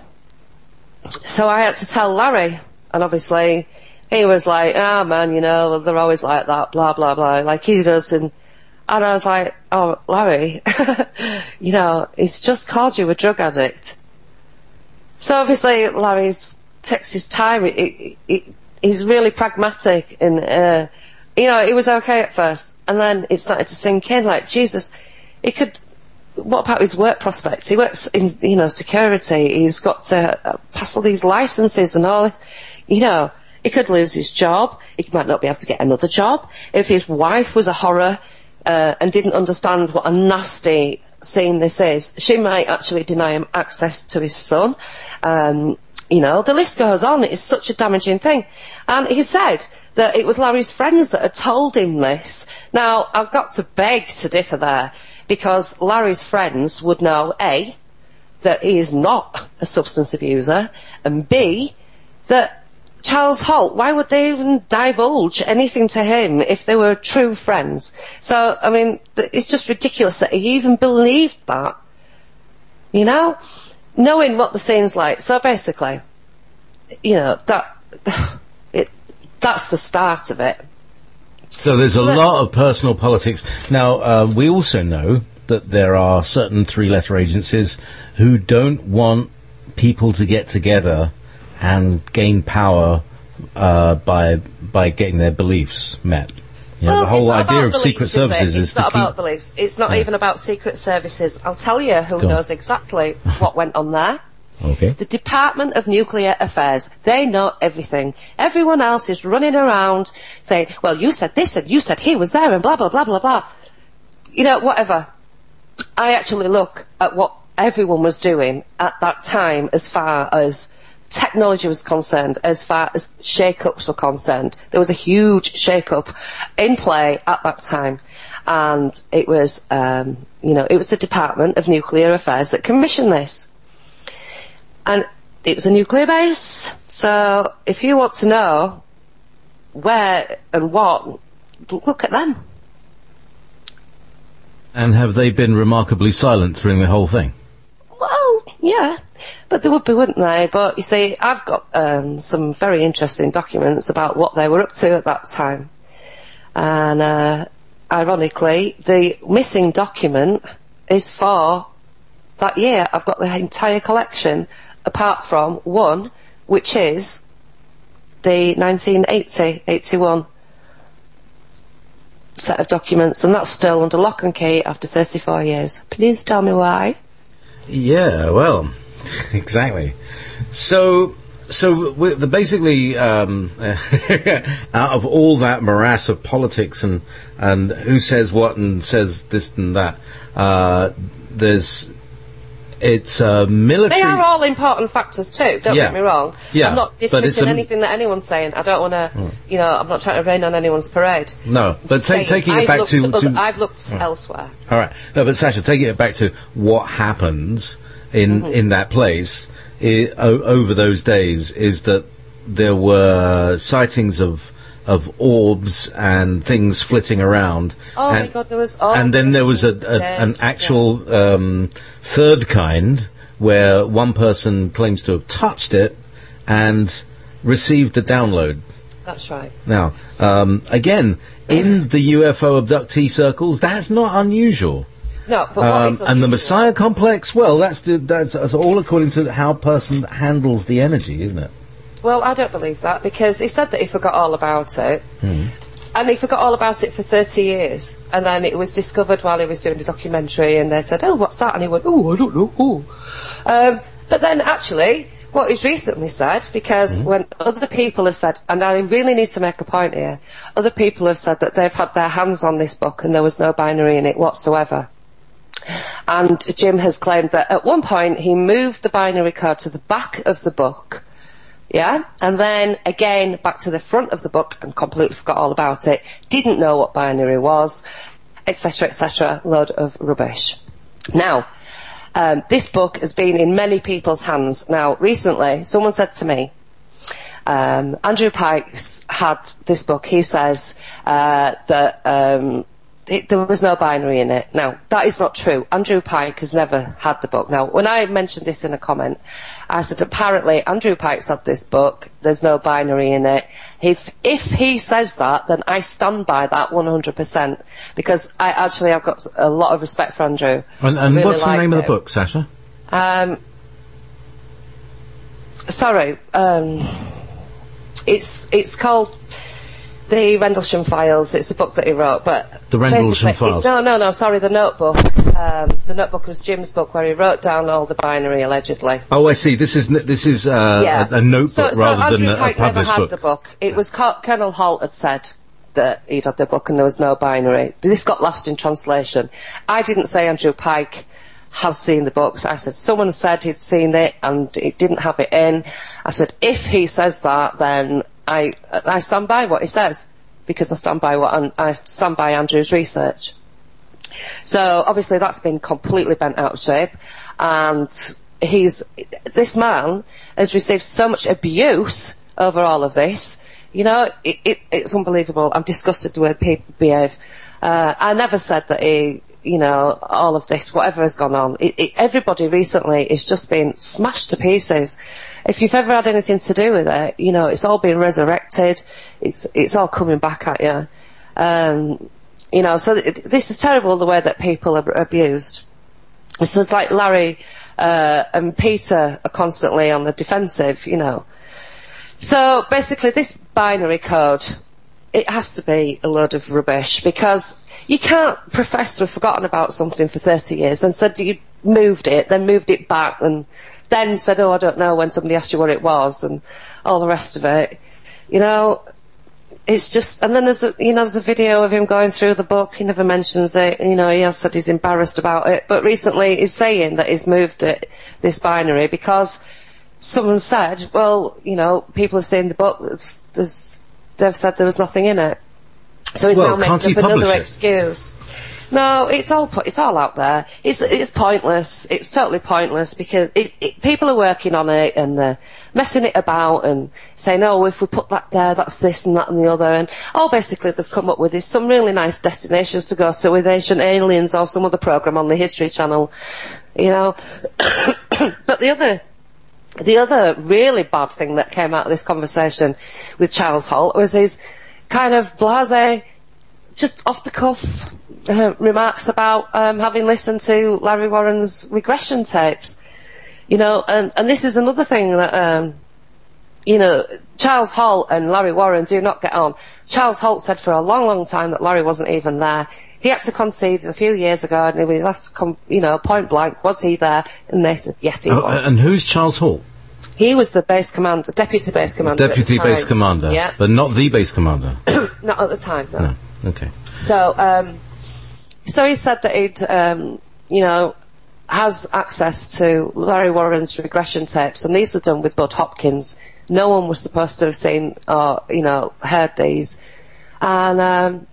So I had to tell Larry, and obviously he was like, ah oh, man, you know, they're always like that, blah blah blah, like he does. And and I was like, oh Larry, you know, he's just called you a drug addict. So obviously Larry's takes his time. He, he, he's really pragmatic, and uh, you know, it was okay at first, and then it started to sink in, like, Jesus, he could, what about his work prospects? He works in, you know, security, he's got to pass all these licenses and all, you know, he could lose his job, he might not be able to get another job. If his wife was a horror, uh, and didn't understand what a nasty scene this is, she might actually deny him access to his son. Um, you know, the list goes on, it's such a damaging thing. And he said that it was Larry's friends that had told him this. Now, I've got to beg to differ there, because Larry's friends would know, A, that he is not a substance abuser, and B, that Charles Holt, why would they even divulge anything to him if they were true friends? So, I mean, it's just ridiculous that he even believed that. You know? Knowing what the scene's like. So basically, you know, that... it. That's the start of it. So there's a lot of personal politics. Now, uh, we also know that there are certain three-letter agencies who don't want people to get together and gain power uh, by by getting their beliefs met. Yeah, well, the whole it's not idea about of beliefs, secret is services it? is It's to not keep... about beliefs. It's not Yeah. even about secret services. I'll tell you who Go on. knows exactly what went on there. Okay. The Department of Nuclear Affairs. They know everything. Everyone else is running around saying, well, you said this and you said he was there and blah, blah, blah, blah, blah. You know, whatever. I actually look at what everyone was doing at that time as far as technology was concerned, as far as shake-ups were concerned. There was a huge shake-up in play at that time. And it was, um, you know, it was the Department of Nuclear Affairs that commissioned this. And it was a nuclear base. So if you want to know where and what, look at them. And have they been remarkably silent during the whole thing? Well, yeah, but they would be, wouldn't they? But you see, I've got um, some very interesting documents about what they were up to at that time. And uh, ironically, the missing document is for that year. I've got the entire collection, apart from one, which is the nineteen eighty eighty-one set of documents, and that's still under lock and key after thirty-four years. Please tell me why. Yeah, well, exactly. So, so we- the basically, um, out of all that morass of politics and and who says what and says this and that, uh, there's it's uh, military. They are all important factors too, don't Yeah. get me wrong. Yeah, I'm not but it's dismissing a- anything that anyone's saying. I don't want to, you know, I'm not trying to rain on anyone's parade. No, but Just ta- saying, taking it I've back looked to, at other- to I've looked elsewhere. all right. No, but Sasha, taking it back to what happened in Mm-hmm. in that place I, o- over those days is that there were sightings of of orbs and things flitting around. Oh my and, God, there was. Oh, and then there was a, a an yes, actual um, third kind where one person claims to have touched it and received a download. yeah, that's right. Now, um, again, in the U F O abductee circles, that's not unusual. No, but what Um, is and the unusual- Messiah complex, well, that's, the, that's that's all according to how a person handles the energy, isn't it? Well, I don't believe that, because he said that he forgot all about it. And he forgot all about it for thirty years. And then it was discovered while he was doing the documentary, and they said, oh, what's that? And he went, oh, I don't know. Oh. Um, but then, actually, what he's recently said, because when other people have said, and I really need to make a point here, other people have said that they've had their hands on this book and there was no binary in it whatsoever. And Jim has claimed that at one point he moved the binary code to the back of the book, yeah, and then again back to the front of the book and completely forgot all about it, didn't know what binary was, etc, et cetera, load of rubbish. Now, um, this book has been in many people's hands. Now, recently, someone said to me, um, Andrew Pike's had this book. He says uh, that um, it, there was no binary in it. Now, that is not true. Andrew Pike has never had the book. Now, when I mentioned this in a comment, I said apparently Andrew Pike's had this book. There's no binary in it. If if he says that, then I stand by that one hundred percent, because I actually have got a lot of respect for Andrew. And, I and really what's the like name of the him. book, Sasha? Um, sorry, um, it's it's called The Rendlesham Files. It's the book that he wrote, but The Rendlesham basically- Files. It, no, no, no. Sorry, the Notebook. Um, the Notebook was Jim's book where he wrote down all the binary allegedly. Oh, I see. This is n- this is uh, Yeah. a, a notebook so, so rather Andrew than a, a Pike never published had book. the book. It was Col- Colonel Holt had said that he'd had the book and there was no binary. This got lost in translation. I didn't say Andrew Pike has seen the books. I said someone said he'd seen it and it didn't have it in. I said if he says that, then I I stand by what he says, because I stand by what An- I stand by Andrew's research. So obviously that's been completely bent out of shape, and he's this man has received so much abuse over all of this. You know, it, it, it's unbelievable. I'm disgusted the way people behave. Uh, I never said that he, you know, all of this, whatever has gone on. It, it, everybody recently is just been smashed to pieces. If you've ever had anything to do with it, you know, it's all been resurrected. It's it's all coming back at you. Um, you know, so it, this is terrible, the way that people are abused. So it's like Larry uh, and Peter are constantly on the defensive, you know. So basically this binary code it has to be a load of rubbish, because you can't profess to have forgotten about something for thirty years and said you moved it, then moved it back, and then said, oh, I don't know, when somebody asked you what it was, and all the rest of it. You know, it's just, and then there's a, you know, there's a video of him going through the book. He never mentions it. You know, he has said he's embarrassed about it, but recently he's saying that he's moved it, this binary, because someone said, well, you know, people have seen the book, there's, there's, they've said there was nothing in it. So he's well, now making up another it? excuse. No, it's all it's all out there. It's it's pointless. It's totally pointless, because it, it, people are working on it and they're messing it about and saying, oh, if we put that there, that's this and that and the other. And all basically they've come up with is some really nice destinations to go to with Ancient Aliens or some other program on the History Channel, you know. But the other the other really bad thing that came out of this conversation with Charles Holt was his kind of blasé, just off the cuff Uh, remarks about um, having listened to Larry Warren's regression tapes, you know, and, and this is another thing that, um, you know, Charles Holt and Larry Warren do not get on. Charles Holt said for a long, long time that Larry wasn't even there. He had to concede a few years ago, and he was asked to come, you know, point blank, was he there? And they said, yes, he oh, was. And who's Charles Holt? He was the base commander, deputy base commander. Deputy at the time. base commander, yeah, but not the base commander. Not at the time, no. No. Okay. So, um, so he said that he'd, um, you know, has access to Larry Warren's regression tapes, and these were done with Bud Hopkins. No one was supposed to have seen or, you know, heard these. And um,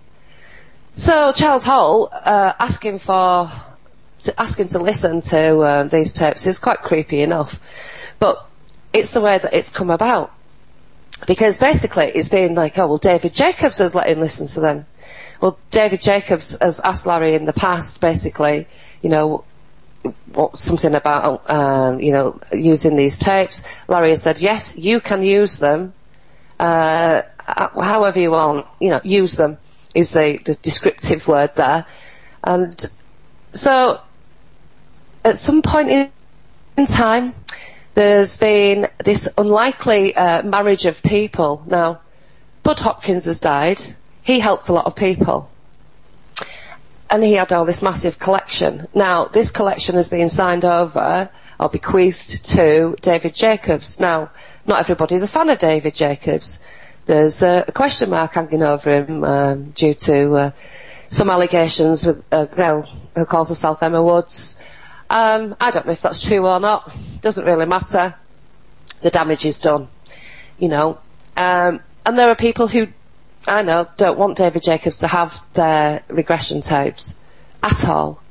so Charles Holt uh, asking for, to, asking to listen to uh, these tapes is quite creepy enough, but it's the way that it's come about. Because basically it's been like, oh, well, David Jacobs has let him listen to them. Well, David Jacobs has asked Larry in the past, basically, you know, what, something about, um, you know, using these tapes. Larry has said, yes, you can use them, uh, however you want, you know, use them is the, the descriptive word there. And so, at some point in, in time, there's been this unlikely uh, marriage of people. Now, Bud Hopkins has died. He helped a lot of people. And he had all this massive collection. Now, this collection has been signed over or bequeathed to David Jacobs. Now, not everybody's a fan of David Jacobs. There's uh, a question mark hanging over him um, due to uh, some allegations with a girl who calls herself Emma Woods. Um, I don't know if that's true or not. Doesn't really matter. The damage is done, you know. Um, and there are people who, I know, don't want David Jacobs to have their regression tapes at all,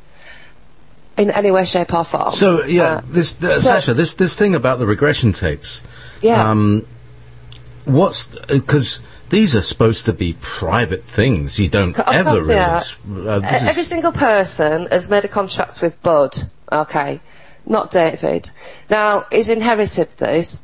in any way, shape, or form. So yeah, uh, this uh, so, Sasha, this this thing about the regression tapes. Yeah. Um, what's because these are supposed to be private things. You don't of ever course they release. Uh, this Every is, single person has made a contract with Bud. Okay, not David. Now he's inherited this.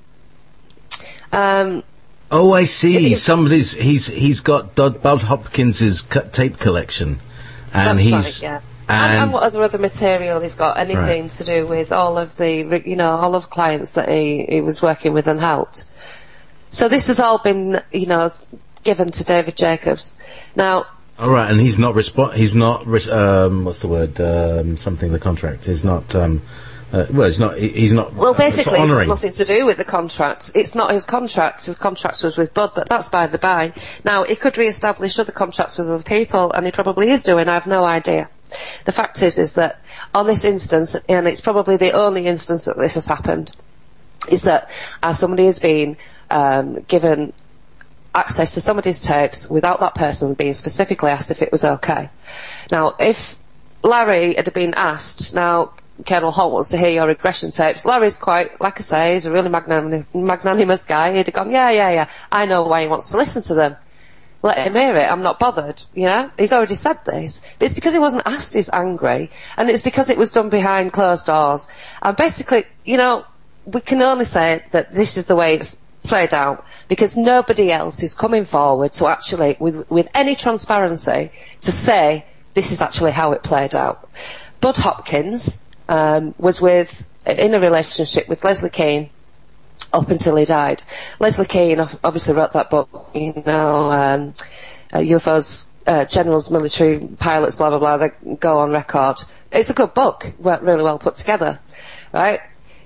Um. Oh, I see. It, Somebody's he's he's got Bud Hopkins's cut tape collection, and that's he's right, yeah. and, and, and what other other material he's got, anything Right. to do with all of the, you know, all of the clients that he, he was working with and helped. So this has all been, you know, given to David Jacobs. Now. all right, and he's not respo- He's not. Re- um, what's the word? Um, something. The contract is not. Um, Uh, well, he's not. he- He's not. Well, basically, uh, it's got honouring. nothing to do with the contract. It's not his contract. His contract was with Bud, but that's by the by. Now, he could re-establish other contracts with other people, and he probably is doing. I have no idea. The fact is, is that on this instance, and it's probably the only instance that this has happened, is that uh, somebody has been um, given access to somebody's tapes without that person being specifically asked if it was okay. Now, if Larry had been asked, now, Colonel Holt wants to hear your regression tapes. Larry's quite, like I say, he's a really magnanim- magnanimous guy. He'd have gone, yeah, yeah, yeah, I know why he wants to listen to them. Let him hear it, I'm not bothered, you know? He's already said this. But it's because he wasn't asked he's angry, and it's because it was done behind closed doors. And basically, you know, we can only say that this is the way it's played out, because nobody else is coming forward to actually, with, with any transparency, to say this is actually how it played out. Bud Hopkins, Um, was with in a relationship with Leslie Keane up until he died. Leslie Keane obviously wrote that book, you know, um, uh, U F Os, uh, generals, military pilots, blah, blah, blah, that go on record. It's a good book, really well put together, right?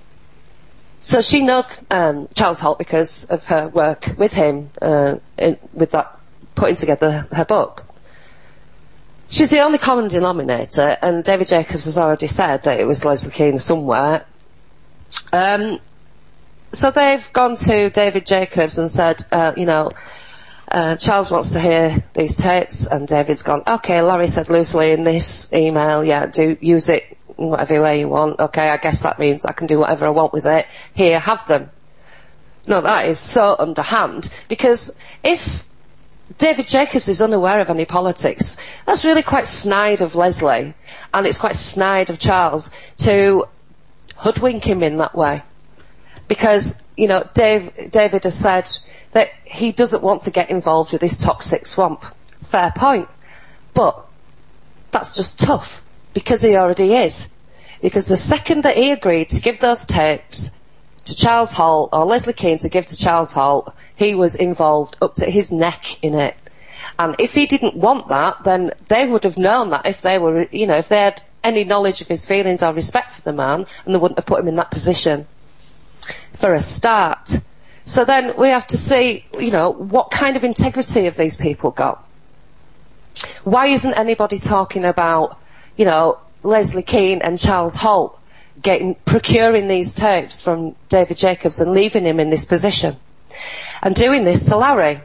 So she knows um, Charles Holt because of her work with him, uh, in, with that, putting together her book. She's the only common denominator, and David Jacobs has already said that it was Leslie Keane somewhere. Um, so they've gone to David Jacobs and said, uh, you know, uh, Charles wants to hear these tapes, and David's gone, okay, Larry said loosely in this email, yeah, do use it in whatever way you want. Okay, I guess that means I can do whatever I want with it. Here, have them. No, that is so underhand, because if David Jacobs is unaware of any politics, that's really quite snide of Leslie, and it's quite snide of Charles to hoodwink him in that way. Because, you know, Dave, David has said that he doesn't want to get involved with this toxic swamp. Fair point. But that's just tough, because he already is. Because the second that he agreed to give those tapes to Charles Holt, or Leslie Keane to give to Charles Holt, he was involved up to his neck in it. And if he didn't want that, then they would have known that if they were, you know, if they had any knowledge of his feelings or respect for the man, and they wouldn't have put him in that position. For a start. So then we have to see, you know, what kind of integrity have these people got? Why isn't anybody talking about, you know, Leslie Keane and Charles Holt getting, procuring these tapes from David Jacobs and leaving him in this position? And doing this to Larry.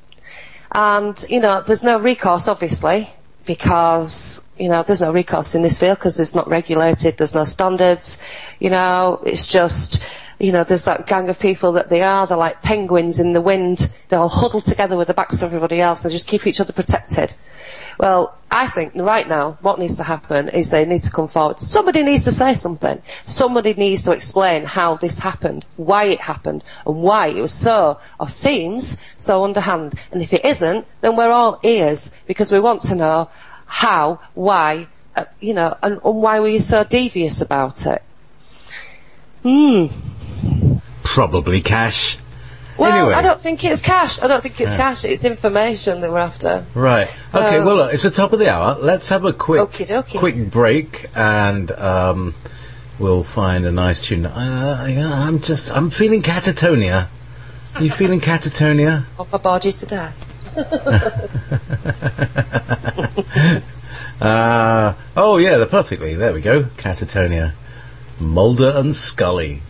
And, you know, there's no recourse, obviously, because, you know, there's no recourse in this field because it's not regulated, there's no standards, you know, it's just, you know, there's that gang of people that they are, they're like penguins in the wind, they all huddle together with the backs of everybody else and just keep each other protected. Well, I think right now what needs to happen is they need to come forward. Somebody needs to say something. Somebody needs to explain how this happened, why it happened, and why it was so, or seems, so underhand. And if it isn't, then we're all ears, because we want to know how, why, uh, you know, and, and why were you so devious about it? Hmm. Probably cash. Well, anyway. I don't think it's cash. I don't think it's yeah. cash. It's information that we're after. Right. So, okay, well, look, it's the top of the hour. Let's have a quick okey-dokey. quick break, and um, we'll find a nice tune. Uh, I'm just, I'm feeling catatonia. Are you feeling catatonia? Off my body today. uh, oh, yeah, they're perfectly. There we go. Catatonia. Mulder and Scully.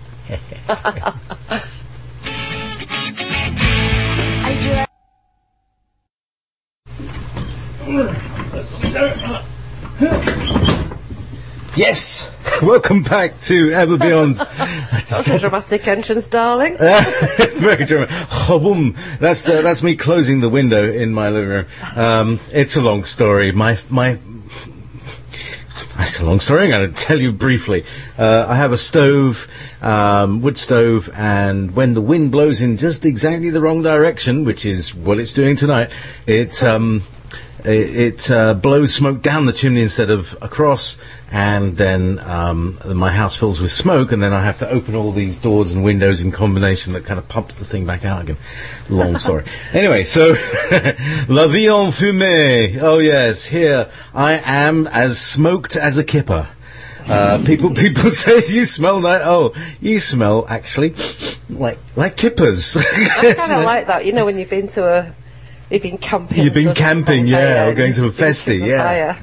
Yes, welcome back to Ever Beyond. That's a dramatic entrance, darling. Very dramatic. Boom. That's uh, that's me closing the window in my living room. Um, it's a long story. My my. That's a long story. I'm going to tell you briefly. Uh, I have a stove, um, wood stove, and when the wind blows in just exactly the wrong direction, which is what it's doing tonight, it um, it, it uh, blows smoke down the chimney instead of across, and then um, my house fills with smoke, and then I have to open all these doors and windows in combination that kind of pumps the thing back out again. Long story. Anyway, so La vie en fumée. Oh yes, here I am as smoked as a kipper. Uh, people people say you smell like oh you smell actually like like kippers. I kind of like that. You know when you've been to a You've been camping. You've been camping, yeah, or going to a festy, yeah.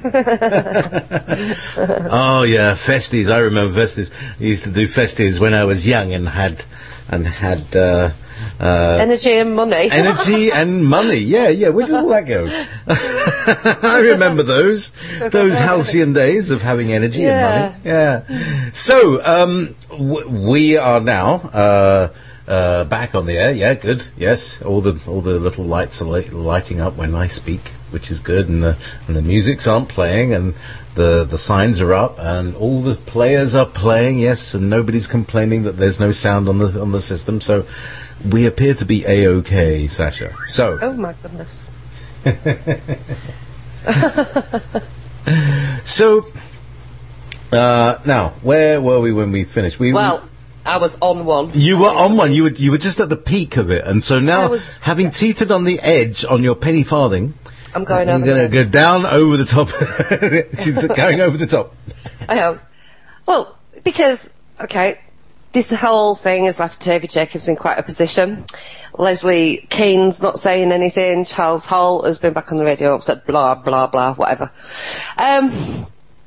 Oh yeah, festies. I remember festies. I used to do festies when I was young and had and had uh, uh, energy and money. Energy and money. Yeah, yeah. Where did all that go? I remember those those halcyon days of having energy yeah. and money. Yeah. So um, w- we are now. Uh, Uh, back on the air, yeah, good, yes. All the all the little lights are li- lighting up when I speak, which is good, and the and the musics aren't playing, and the the signs are up, and all the players are playing, yes, and nobody's complaining that there's no sound on the on the system. So we appear to be A-OK, Sasha. So. Oh my goodness. So uh, now, where were we when we finished? We well. I was on one. You were on one. You were you were just at the peak of it, and so now, was, having yeah. teetered on the edge on your penny farthing, I'm going uh, over. You're going to go down over the top. She's going over the top. I am. Well, because okay, this whole thing has left David Jacobs in quite a position. Leslie Keane's not saying anything. Charles Holt has been back on the radio, said blah blah blah, whatever. Um,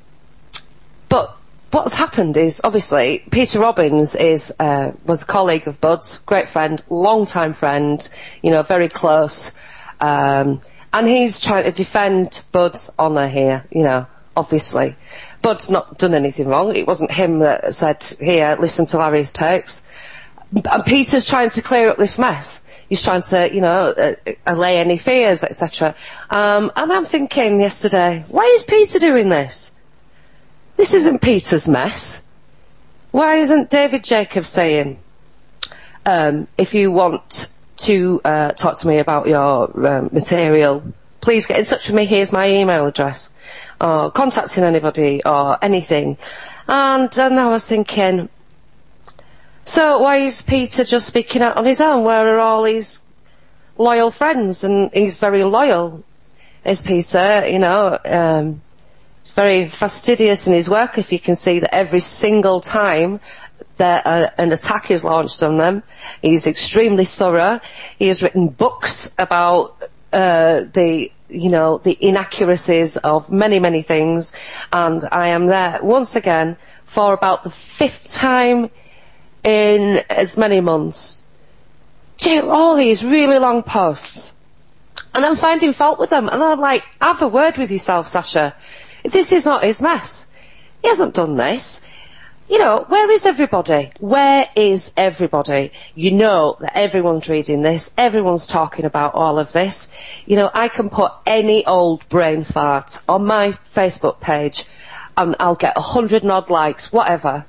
but. What's happened is, obviously, Peter Robbins is, uh, was a colleague of Bud's, great friend, long-time friend, you know, very close, um, and he's trying to defend Bud's honour here, you know, obviously. Bud's not done anything wrong. It wasn't him that said, here, listen to Larry's tapes. And Peter's trying to clear up this mess. He's trying to, you know, uh, allay any fears, et cetera. Um, and I'm thinking yesterday, why is Peter doing this? This isn't Peter's mess. Why isn't David Jacobs saying, um, if you want to uh, talk to me about your um, material, please get in touch with me, here's my email address, or contacting anybody, or anything. And, and I was thinking, so why is Peter just speaking out on his own? Where are all his loyal friends? And he's very loyal, is Peter, you know, um... very fastidious in his work. If you can see that every single time that uh, an attack is launched on them, he's extremely thorough. He has written books about uh, the, you know, the inaccuracies of many, many things, and I am there once again for about the fifth time in as many months. All these really long posts, and I'm finding fault with them, and I'm like, have a word with yourself, Sasha. This is not his mess. He hasn't done this. You know, where is everybody? Where is everybody? You know that everyone's reading this. Everyone's talking about all of this. You know, I can put any old brain fart on my Facebook page and I'll get a hundred and odd likes, whatever.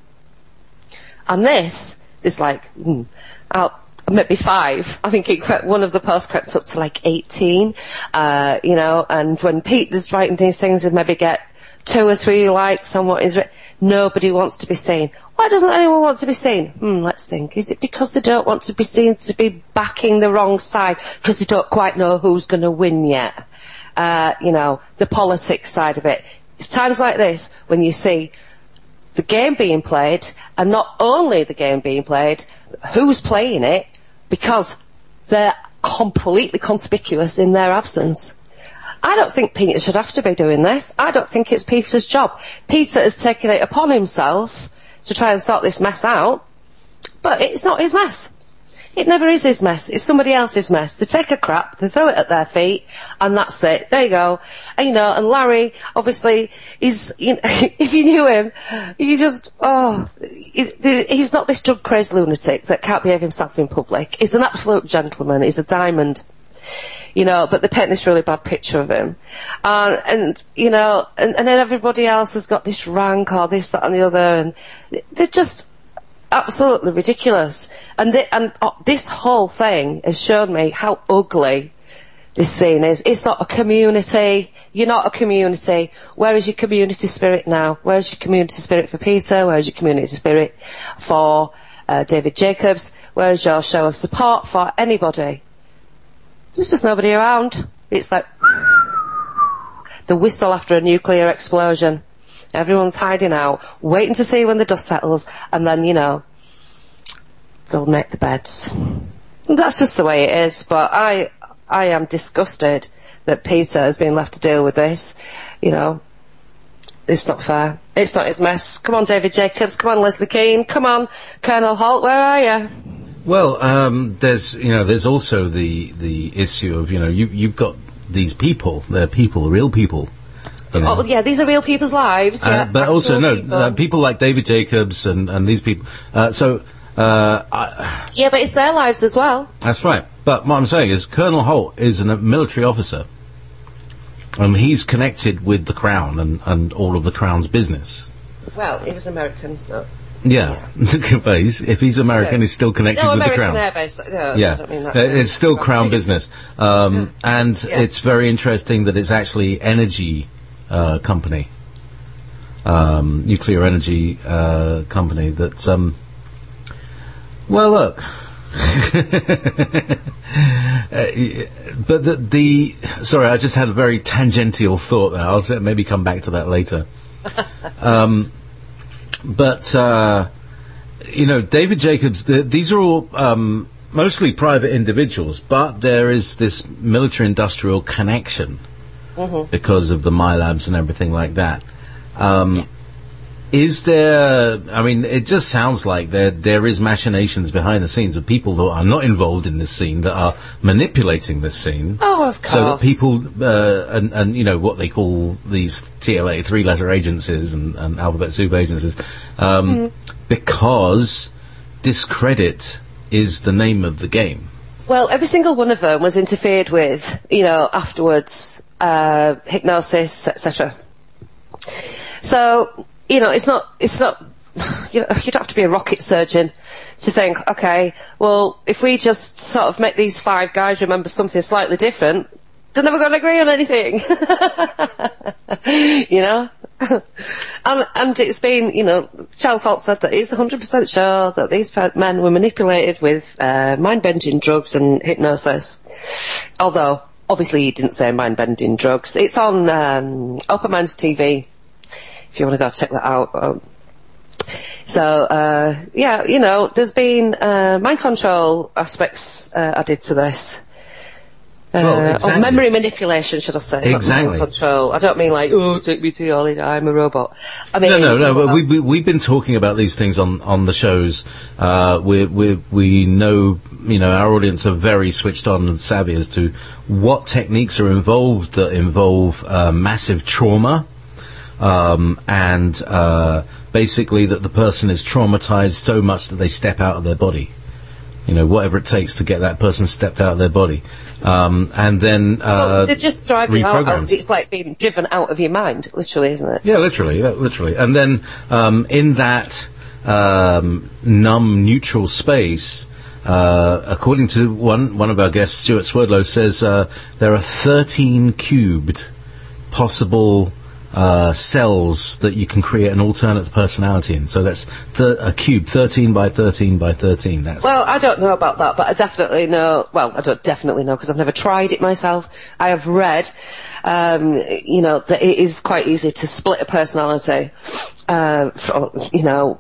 And this is like, hmm, I'll, maybe five. I think it crept, one of the posts crept up to like eighteen, uh, you know, and when Pete is writing these things, he'd maybe get two or three likes on what is written. Nobody wants to be seen. Why doesn't anyone want to be seen? Hmm, let's think. Is it because they don't want to be seen to be backing the wrong side? Because they don't quite know who's going to win yet? Uh, you know, the politics side of it. It's times like this when you see the game being played, and not only the game being played, who's playing it, because they're completely conspicuous in their absence. I don't think Peter should have to be doing this. I don't think it's Peter's job. Peter has taken it upon himself to try and sort this mess out, but it's not his mess. It never is his mess. It's somebody else's mess. They take a crap, they throw it at their feet, and that's it. There you go. And, you know, and Larry, obviously, is, you know, if you knew him, you just, oh, he's not this drug-crazed lunatic that can't behave himself in public. He's an absolute gentleman. He's a diamond. You know, but they paint this really bad picture of him. Uh, and, you know, and, and then everybody else has got this rank or this, that and the other, and they're just absolutely ridiculous. And th- and oh, this whole thing has shown me how ugly this scene is. It's not a community. You're not a community. Where is your community spirit now? Where is your community spirit for Peter? Where is your community spirit for uh, David Jacobs? Where is your show of support for anybody? There's just nobody around. It's like the whistle after a nuclear explosion. Everyone's hiding out, waiting to see when the dust settles, and then, you know, they'll make the beds. And that's just the way it is, but I I am disgusted that Peter has been left to deal with this. You know, it's not fair. It's not his mess. Come on, David Jacobs. Come on, Leslie Keane. Come on, Colonel Holt. Where are you? Well, um, there's, you know, there's also the, the issue of, you know, you, you've got these people, they're people, real people. You know. Oh, yeah, these are real people's lives. Yeah, uh, but also, no, people. Uh, people like David Jacobs and, and these people. Uh, so, uh, I, yeah, but it's their lives as well. That's right. But what I'm saying is Colonel Holt is an, a military officer. Um, he's connected with the Crown and, and all of the Crown's business. Well, he was American, so... Yeah, yeah. he's, if he's American, yeah. he's still connected no, with American the Crown. Air Base, no, yeah, I don't mean that. It's still Crown business, um, yeah. and yeah. it's very interesting that it's actually energy uh, company, um, nuclear energy uh, company that um, Well, look. Uh, but the, the sorry, I just had a very tangential thought there. I'll say- maybe come back to that later. um, but uh, you know, David Jacobs. The, these are all um, mostly private individuals, but there is this military-industrial connection Mm-hmm. because of the MyLabs and everything like that. Um, Yeah. Is there? I mean, it just sounds like there there is machinations behind the scenes of people that are not involved in this scene that are manipulating this scene, Oh, of course. so that people uh, and and you know what they call these T L A three-letter agencies and, and alphabet soup agencies, um, Mm-hmm. because discredit is the name of the game. Well, every single one of them was interfered with, you know, afterwards, uh, hypnosis, et cetera. So, you know, it's not, it's not, you know, you don't have to be a rocket surgeon to think, okay, well, if we just sort of make these five guys remember something slightly different, they're never going to agree on anything. You know? and, and it's been, you know, Charles Holt said that he's one hundred percent sure that these pe- men were manipulated with uh, mind-bending drugs and hypnosis. Although, obviously he didn't say mind-bending drugs. It's on um, Open Minds T V, if you want to go check that out. Um, so, uh, yeah, you know, there's been uh, mind control aspects uh, added to this. Uh, Well, exactly. Or memory manipulation, should I say? not Exactly. mind control. I don't mean like, oh, take me to your holiday, I'm a robot. I mean, No, no, no. But well, we, we we've been talking about these things on, on the shows. Uh, we we we know, you know, our audience are very switched on and savvy as to what techniques are involved that involve uh, massive trauma, um, and uh, basically that the person is traumatized so much that they step out of their body. You know, whatever it takes to get that person stepped out of their body, um, and then uh, well, they just drive you out, reprogrammed. out. It's like being driven out of your mind, literally, isn't it? Yeah, literally, yeah, literally. And then um, in that um, numb, neutral space, uh, according to one one of our guests, Stuart Swerdlow, says uh, there are thirteen cubed possible uh, cells that you can create an alternate personality in. So that's th- a cube, thirteen by thirteen by thirteen. That's Well, I don't know about that, but I definitely know, well, I don't definitely know because I've never tried it myself. I have read, um, you know, that it is quite easy to split a personality, uh, from, you know,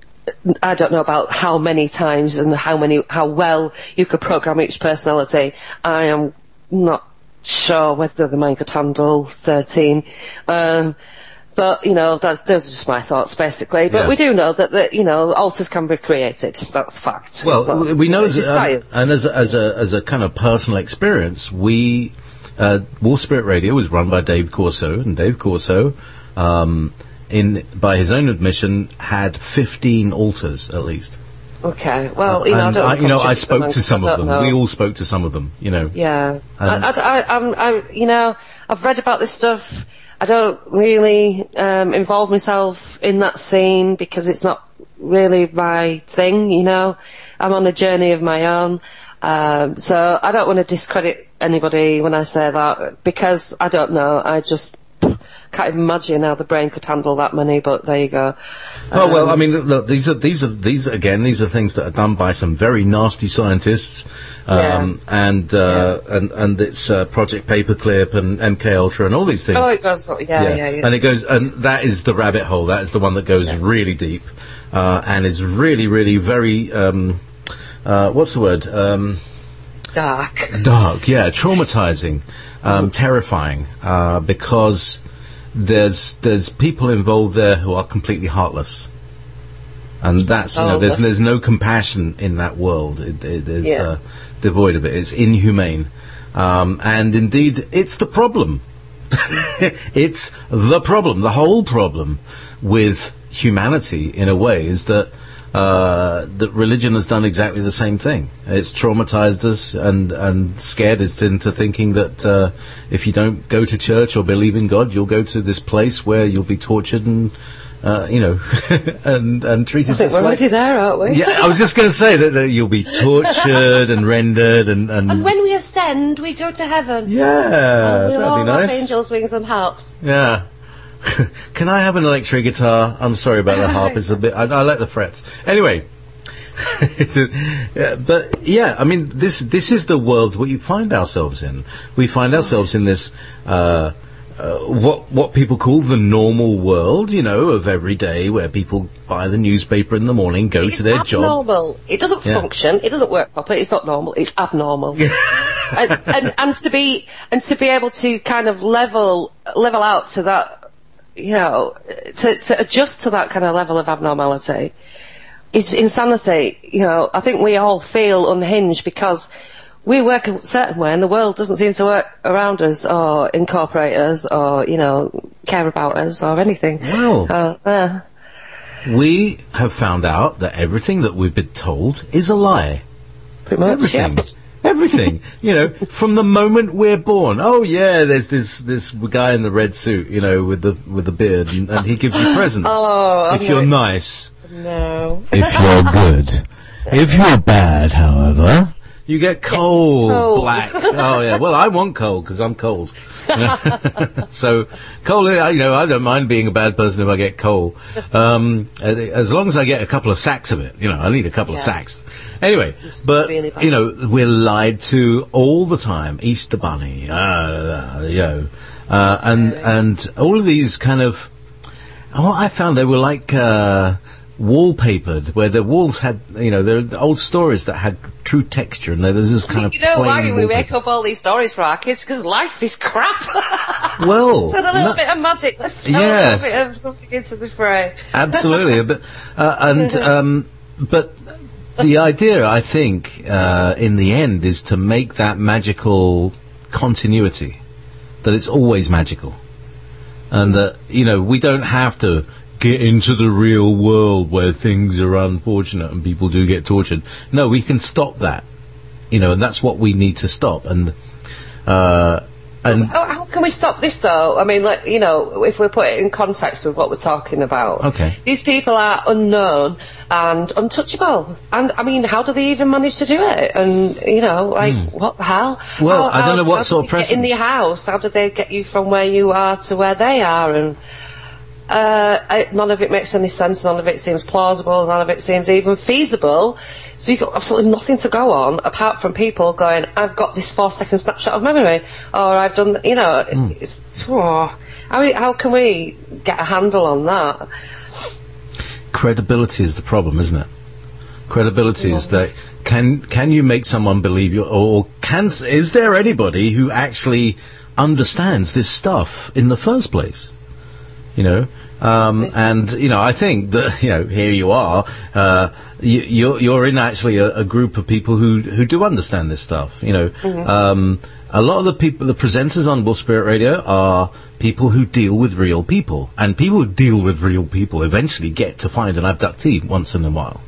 I don't know about how many times and how many, how well you could program each personality. I am not sure whether the mind could handle thirteen. Um, but, you know, that's, those are just my thoughts, basically. But Yeah. we do know that, that, you know, alters can be created. That's fact. Well, It's not- w- we know, it's as just a, um, science. and as a, as a as a kind of personal experience, we uh, Wolf Spirit Radio was run by Dave Corso, and Dave Corso, um, in by his own admission, had fifteen alters at least. Okay, well, you know, I and don't I, you know, I contribute to spoke them, to some I of don't them. know. We all spoke to some of them. You know. Yeah, Um, I, I, I, I'm, I, you know, I've read about this stuff. I don't really um, involve myself in that scene because it's not really my thing. You know, I'm on a journey of my own, um, so I don't want to discredit anybody when I say that because I don't know. I just can't imagine how the brain could handle that many. But there you go. Oh well, I mean, look, these are these are these are, again, these are things that are done by some very nasty scientists, um, and uh, and and it's uh, Project Paperclip and M K Ultra and all these things. Oh, it goes. Yeah, yeah, yeah. And it goes, and that is the rabbit hole. That is the one that goes really deep, uh, and is really, really very. Um, uh, what's the word? Um, Dark. dark. Yeah, traumatizing, um, terrifying, uh, because there's there's people involved there who are completely heartless, and that's you know there's Soulless. there's no compassion in that world. It, it is Yeah. uh, devoid of it. It's inhumane, um, and indeed it's the problem. It's the problem. The whole problem with humanity, in a way, is that uh, that religion has done exactly the same thing. It's traumatized us and and scared us into thinking that uh, if you don't go to church or believe in God, you'll go to this place where you'll be tortured and uh, you know and and treated I think just we're like. already there, aren't we? Yeah, I was just going to say that, that you'll be tortured and rendered and and, And when we ascend, we go to heaven. yeah, We'll that'd all be have nice. angels' wings and harps. Yeah. Can I have an electric guitar? I'm sorry about the harp. It's a bit. I, I like the frets. Anyway, It's a- yeah, but yeah, I mean, this this is the world we find ourselves in. We find ourselves in this uh, uh, what what people call the normal world, you know, of every day, where people buy the newspaper in the morning, go It's to their job. abnormal. It doesn't Yeah. function. It doesn't work properly. It's not normal. It's abnormal. and, and and to be and to be able to kind of level level out to that, you know, to to adjust to that kind of level of abnormality is insanity. You know, I think we all feel unhinged because we work a certain way and the world doesn't seem to work around us or incorporate us or, you know, care about us or anything. Well, Uh, uh, we have found out that everything that we've been told is a lie. pretty much, Everything. yeah. Everything, you know, from the moment we're born. Oh yeah, there's this this guy in the red suit, you know, with the with the beard, and, and he gives you presents Oh, if I'm you're not- nice. No. If you're good. If you're bad, however, you get coal, coal. black. Oh yeah. Well, I want coal because I'm cold. So coal, you know, I don't mind being a bad person if I get coal, um, as long as I get a couple of sacks of it. You know, I need a couple of Yeah. sacks. Anyway, but really bad. you know, we're lied to all the time. Easter Bunny, uh, you know, uh, and and all of these kind of. What I found, they were like uh, wallpapered, where the walls had, you know, there are old stories that had true texture, and there was this kind of You know plain why we wallpaper. make up all these stories for our kids? Because life is crap. Well, So a little no- bit of magic. Let's throw Yes. a little bit of something into the fray. absolutely, but uh, and um, but the idea, I think, uh, in the end, is to make that magical continuity, that it's always magical, and that, you know, we don't have to get into the real world where things are unfortunate and people do get tortured. No, we can stop that, you know, and that's what we need to stop. And uh, and How, how can we stop this though? I mean, like, you know, if we put it in context with what we're talking about. Okay. These people are unknown and untouchable. And, I mean, how do they even manage to do it? And, you know, like, what the hell? Hmm. Well, How- I don't know how- what how sort do of they get in precedence. your house? How do they get you from where you are to where they are? And, uh, I, none of it makes any sense. None of it seems plausible. None of it seems even feasible. So you've got absolutely nothing to go on apart from people going, I've got this four second snapshot of memory, or I've done, you know, Hmm. it's, oh, how, how can we get a handle on that? credibility is the problem, isn't it? Credibility is that can can you make someone believe you, or can is there anybody who actually understands this stuff in the first place? You know, um, and you know, I think that, you know, here you are, uh, you, you're you're in actually a, a group of people who who do understand this stuff. You know, um, a lot of the people, the presenters on Wolf Spirit Radio, are people who deal with real people, and people who deal with real people eventually get to find an abductee once in a while.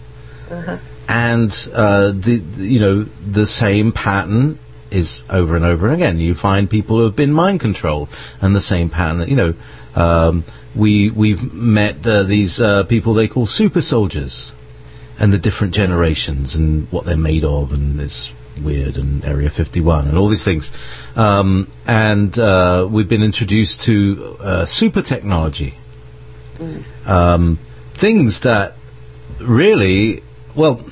And uh, the, the you know the same pattern is over and over again. You find people who have been mind controlled, and the same pattern. You know, um, we we've met uh, these uh, people they call super soldiers, and the different generations and what they're made of, and it's weird, and Area fifty-one and all these things. Um, and uh, we've been introduced to uh, super technology, um, things that really. Well,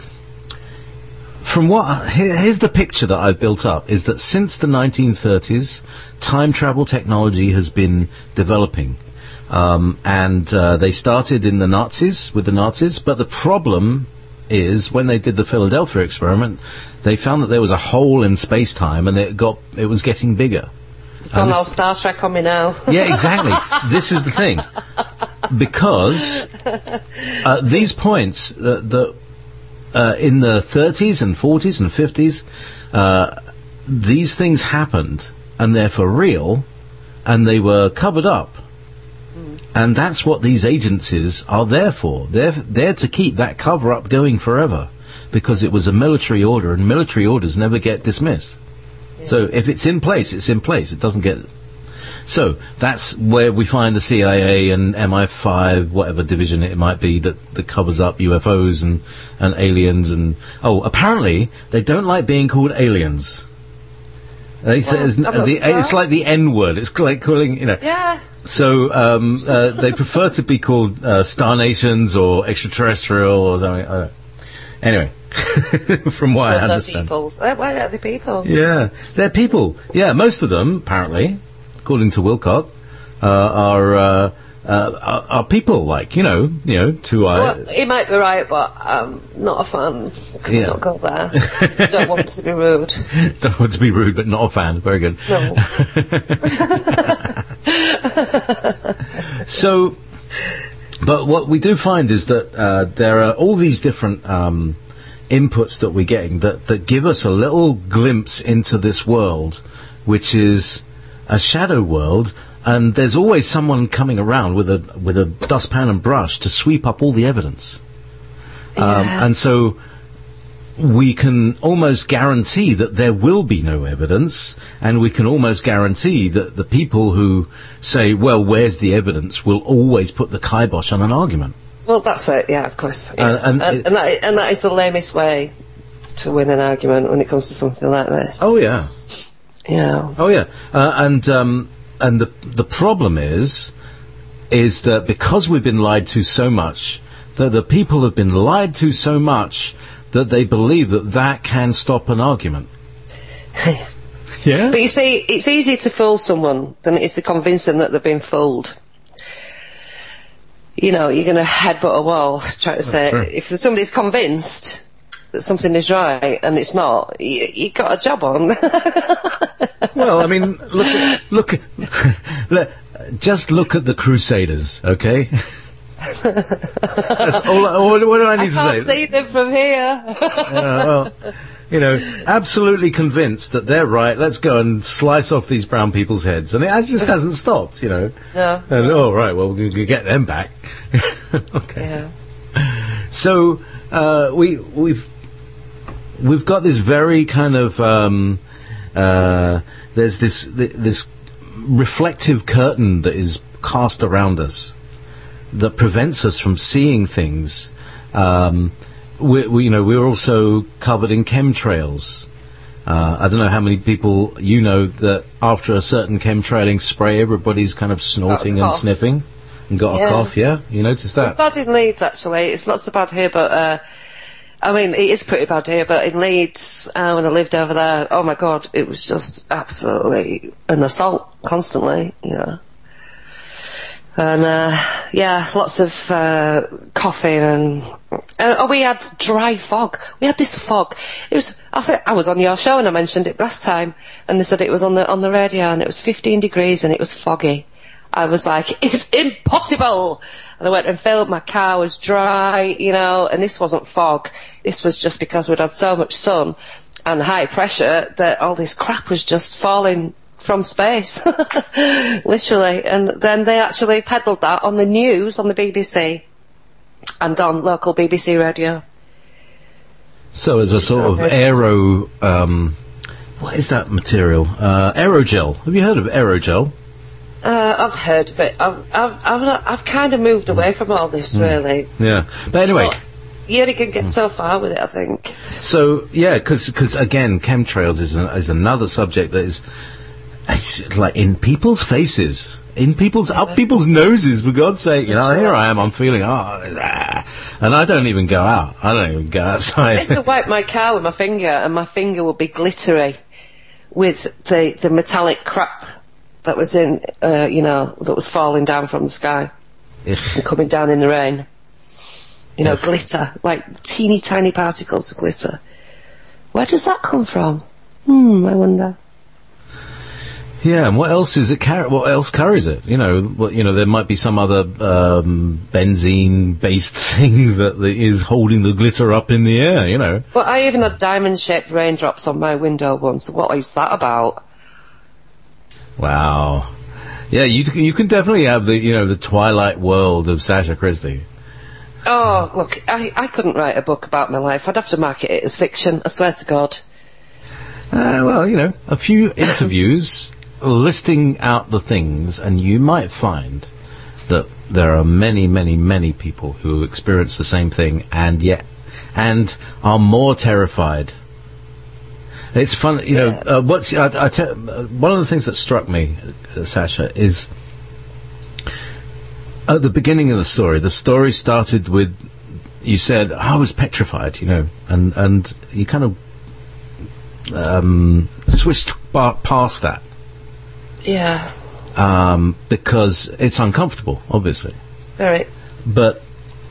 from what here, here's the picture that I've built up, is that since the nineteen thirties, time travel technology has been developing, um, and uh, they started in the Nazis with the Nazis. But the problem is, when they did the Philadelphia experiment, they found that there was a hole in space time, and it got it was getting bigger. Gone And all this- Star Trek on me now. yeah, exactly. This is the thing, because uh, these points uh, that. Uh, in the thirties and forties and fifties, uh, these things happened, and they're for real, and they were covered up. Mm. And that's what these agencies are there for. They're there to keep that cover-up going forever, because it was a military order, and military orders never get dismissed. Yeah. So if it's in place, it's in place. It doesn't get... So that's where we find the C I A and M I five, whatever division it might be, that, that covers up U F Os and, and aliens. And oh, apparently they don't like being called aliens. They say it's, Well, the, it's like the N word. It's like calling, you know. Yeah. So um, uh, they prefer to be called uh, star nations or extraterrestrial or something. I don't know. Anyway, from what Well, I they're understand. people. They're, why are they people? Yeah, they're people. Yeah, most of them, apparently, according to Wilcock, uh, are, uh, uh, are are people. Like you know, you know, two eyes. Well, he might be right, but I'm not a fan. Can Yeah. we not go there? I don't want to be rude. Don't want to be rude, but not a fan. Very good. No. So, but what we do find is that uh, there are all these different um, inputs that we're getting that, that give us a little glimpse into this world, which is a shadow world, and there's always someone coming around with a with a dustpan and brush to sweep up all the evidence. Um, Yeah. and so we can almost guarantee that there will be no evidence, and we can almost guarantee that the people who say, well, where's the evidence, will always put the kibosh on an argument. Well, that's it. Yeah, of course. Yeah. And- and and, it- and, that, and that is the lamest way to win an argument when it comes to something like this. Oh, yeah. You know. Oh, yeah. Uh, and um, and the, the problem is, is that because we've been lied to so much, that the people have been lied to so much that they believe that that can stop an argument. Yeah? But you see, it's easier to fool someone than it is to convince them that they've been fooled. You know, you're going to headbutt a wall trying to say, true. if somebody's convinced that something is right and it's not, you, you got a job on. Well, I mean, look, at, look, at, look, just look at the Crusaders, okay? That's all. all what do I need I to can't say? see them from here. Yeah, well, you know, absolutely convinced that they're right. Let's go and slice off these brown people's heads, and it has- just hasn't stopped. You know. No. And oh right, well we can get them back. Okay. Yeah. So uh, we we've we've got this very kind of um, uh, there's this th- this reflective curtain that is cast around us that prevents us from seeing things. Um, we, we, you know, we're also covered in chemtrails. Uh, I don't know how many people you know that after a certain chemtrailing spray, everybody's kind of snorting and cough. sniffing and got a Yeah. cough. Yeah, you noticed It's that? bad in Leeds, actually. It's not so bad here, but, uh, I mean, it is pretty bad here, but in Leeds, uh, when I lived over there, oh my god, it was just absolutely an assault, constantly, you know. And, uh, yeah, lots of, uh, coughing and, and oh, we had dry fog. We had this fog. It was, I think, I was on your show and I mentioned it last time, and they said it was on the, on the radio, and it was fifteen degrees and it was foggy. I was like, it's impossible! And I went and filled, my car was dry, you know, and this wasn't fog. This was just because we'd had so much sun and high pressure that all this crap was just falling from space. Literally. And then they actually peddled that on the news, on the B B C, and on local B B C radio. So as a sort of aero, um, what is that material? Uh, aerogel. Have you heard of aerogel? Uh, I've heard of it. I've, I've, I've, not, I've kind of moved away from all this, really. Yeah. But anyway. But you only can get so far with it, I think. So yeah, because again, chemtrails is a, is another subject that is it's like in people's faces, in people's up people's noses. For God's sake, you know, here I am, I'm feeling ah, and I don't even go out. I don't even go I outside. used to wipe my car with my finger, and my finger would be glittery with the the metallic crap that was in, uh, you know, that was falling down from the sky and coming down in the rain. You know, Ugh. glitter, like teeny tiny particles of glitter. Where does that come from? Hmm, I wonder. Yeah, and what else is it? Car- what else carries it? You know, what, you know, there might be some other um, benzene-based thing that, that is holding the glitter up in the air. You know. Well, I even had diamond-shaped raindrops on my window once. What is that about? Wow. Yeah, you you can definitely have the you know the Twilight world of Sasha Christie. Oh, look, I, I couldn't write a book about my life. I'd have to market it as fiction, I swear to God. Uh, well, you know, a few interviews listing out the things, and you might find that there are many, many, many people who experience the same thing, and yet, and are more terrified. It's fun, you know. Uh, what's I, I te- uh, one of the things that struck me, uh, Sasha, is at the beginning of the story. The story started with you said, I was petrified, you know, and, and you kind of um, switched bar- past that. Yeah. Um, because it's uncomfortable, obviously. Very. But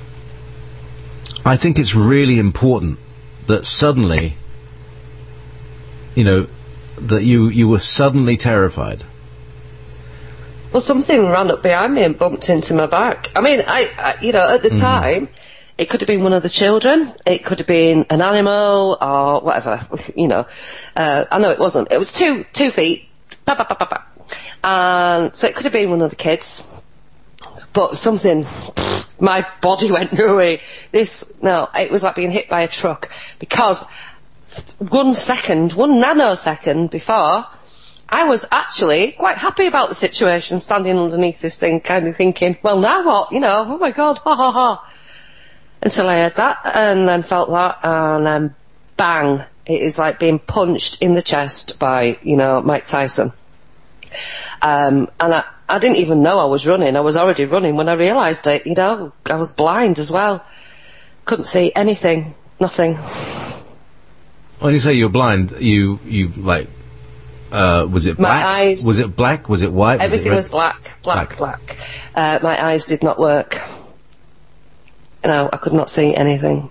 I think it's really important that suddenly, you know, that you, you were suddenly terrified. Well, something ran up behind me and bumped into my back. I mean, I, I you know, at the mm. time, it could have been one of the children, it could have been an animal, or whatever, you know. Uh, I know it wasn't. It was two, two feet, bah, bah, bah, bah, bah. And so it could have been one of the kids. But something, pff, my body went nooey. This, no, it was like being hit by a truck. Because one second, one nanosecond before, I was actually quite happy about the situation, standing underneath this thing, kind of thinking, well, now what? You know, oh my God, ha ha ha. Until I heard that, and then felt that, and then bang, it is like being punched in the chest by, you know, Mike Tyson. Um, and I, I didn't even know I was running. I was already running when I realised it, you know. I was blind as well. Couldn't see anything, nothing. When you say you're blind, you, you like, uh, was it black? My eyes, was it black? Was it white? Everything was, it was black, black, black. black. Uh, my eyes did not work. No, I could not see anything.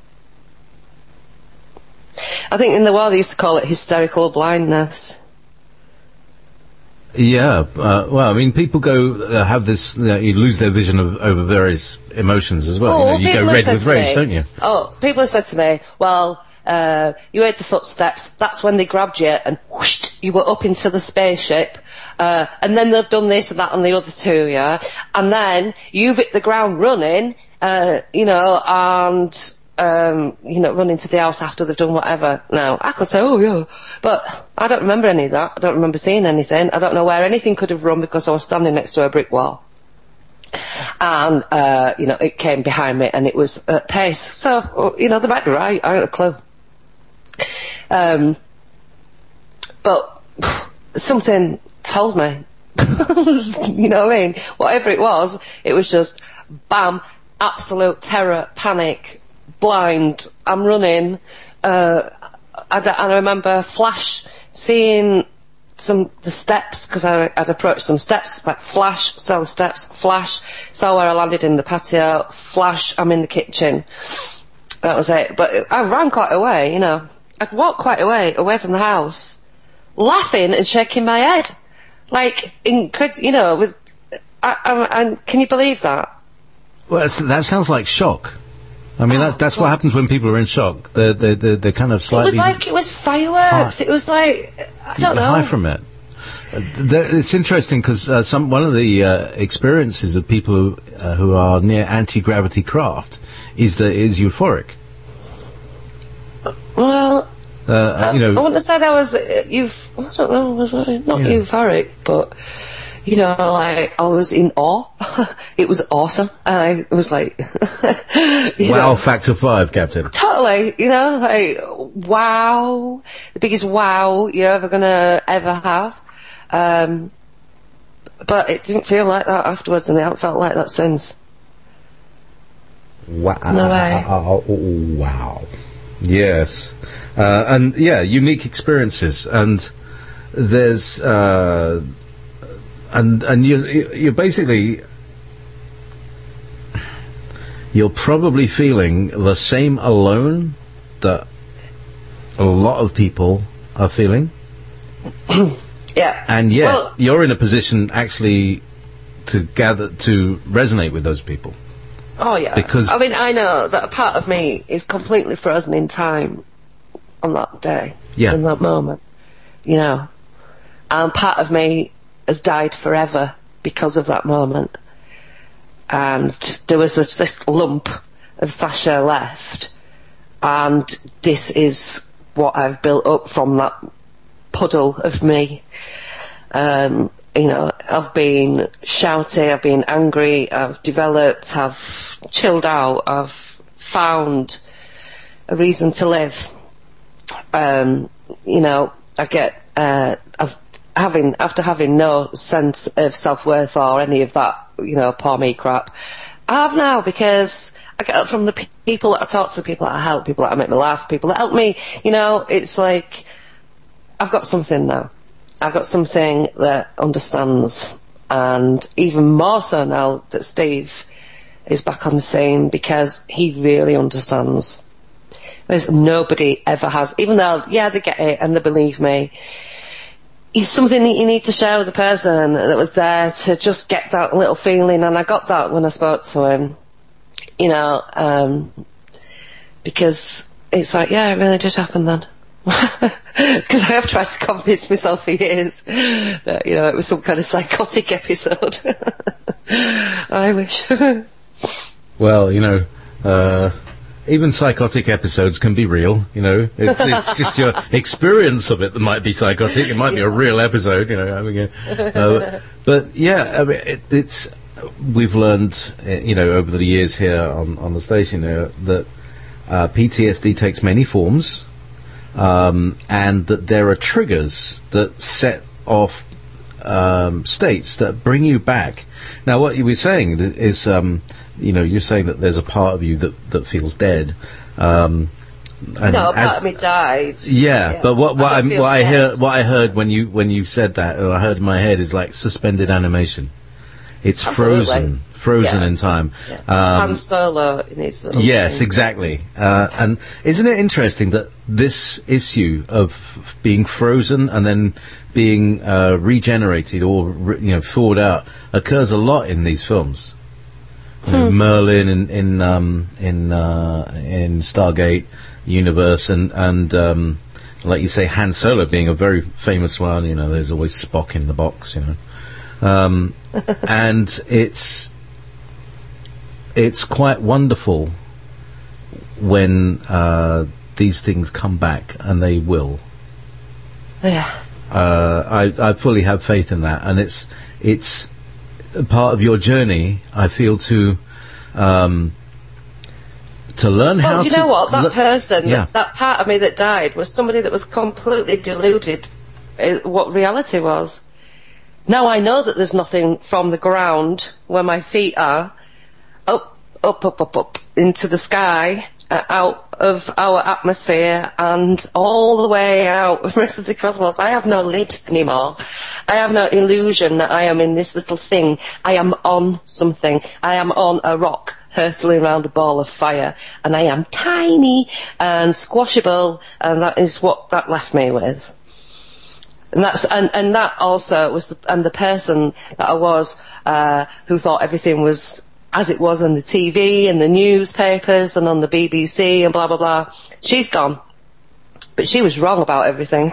I think in the war they used to call it hysterical blindness. Yeah, uh, well, I mean, people go uh, have this. You know, you lose their vision of, over various emotions as well. Oh, you know, you go red with rage, me, don't you? Oh, people have said to me, "Well, uh, you heard the footsteps. That's when they grabbed you, and whoosh, you were up into the spaceship. Uh, and then they've done this and that on the other two, yeah. And then you've hit the ground running, uh, you know, and." Um, you know, run into the house after they've done whatever. Now, I could say, oh yeah, but I don't remember any of that. I don't remember seeing anything. I don't know where anything could have run because I was standing next to a brick wall. And, uh, you know, it came behind me and it was at pace. So, you know, they might be right. I don't have a clue. Um, but something told me. You know what I mean? Whatever it was, it was just bam, absolute terror, panic, blind, I'm running, uh, I, and I remember flash, seeing some, the steps, because I'd approached some steps, like flash, saw the steps, flash, saw where I landed in the patio, flash, I'm in the kitchen. That was it. But I ran quite a way, you know. I'd walked quite a way, away from the house, laughing and shaking my head. Like, incred- you know, with, I, I, I, can you believe that? Well, that's, that sounds like shock. I mean, oh, that's, that's what happens when people are in shock. They're, they're, they're, they're kind of slightly... It was like, it was fireworks. High. It was like, I don't know. High from it. Uh, it's interesting because uh, some one of the uh, experiences of people who, uh, who are near anti-gravity craft is that is euphoric. Well, uh, you know, I wouldn't have said I was, uh, euf- I don't know, was I not yeah. euphoric, but... You know, like, I was in awe. It was awesome. I was like... wow, know, factor five, Captain. Totally, you know, like, wow. The biggest wow you're ever gonna ever have. Um, but it didn't feel like that afterwards, and it hasn't felt like that since. Wow. No way. Oh, wow. Yes. Uh, and, yeah, unique experiences. And there's... Uh, And and you you're basically you're probably feeling the same alone that a lot of people are feeling. Yeah. And yet well, you're in a position actually to gather to resonate with those people. Oh yeah. Because I mean, I know that a part of me is completely frozen in time on that day. Yeah. In that moment, you know, and part of me has died forever because of that moment. And there was this, this lump of Sasha left, and this is what I've built up from that puddle of me. Um, you know, I've been shouty, I've been angry, I've developed, I've chilled out, I've found a reason to live. Um, you know, I get, uh, I've having, after having no sense of self-worth or any of that, you know, poor me crap, I have now, because I get that from the pe- people that I talk to, the people that I help, people that I make me laugh, people that help me. You know, it's like, I've got something now. I've got something that understands. And even more so now that Steve is back on the scene, because he really understands. Whereas nobody ever has, even though, yeah, they get it and they believe me. It's something that you need to share with the person that was there to just get that little feeling, and I got that when I spoke to him, you know, um, because it's like, yeah, it really did happen then. Because I have tried to convince myself for years that, you know, it was some kind of psychotic episode. I wish. Well, you know, uh, even psychotic episodes can be real, you know. It's, it's just your experience of it that might be psychotic. It might be a real episode, you know. I mean, uh, but yeah, I mean, it, it's we've learned, uh, you know, over the years here on on the station uh, that uh, P T S D takes many forms, um, and that there are triggers that set off um, states that bring you back. Now, what you were saying is. Um, You know, you're saying that there's a part of you that, that feels dead. Um, and no, a part as, of me died. Yeah, yeah. but what what I, I what I dead. heard what I heard when you when you said that, or I heard in my head, is like suspended animation. It's Absolutely. frozen, frozen Yeah. in time. Yeah. Um, Han Solo in his little Yes, thing. exactly. Uh, and isn't it interesting that this issue of f- being frozen and then being uh, regenerated or re- you know thawed out occurs a lot in these films? You know, Hmm. Merlin in in um, in uh, in Stargate universe, and and um, like you say, Han Solo being a very famous one. You know, there's always Spock in the box. You know, um, and it's it's quite wonderful when uh, these things come back, and they will. Yeah. Uh, I I fully have faith in that, and it's it's. part of your journey, I feel, to um, to learn Well, how you to... know what? That le- person, yeah. that, that part of me that died, was somebody that was completely deluded in what reality was. Now I know that there's nothing from the ground where my feet are, up, up, up, up, up, into the sky, uh, out of our atmosphere, and all the way out the rest of the cosmos. I have no lid anymore. I have no illusion that I am in this little thing. I am on something. I am on a rock hurtling around a ball of fire, and I am tiny and squashable, and that is what that left me with. And that's and, and that also was the and the person that I was uh, who thought everything was as it was on the T V and the newspapers and on the B B C and blah blah blah. She's gone, but she was wrong about everything.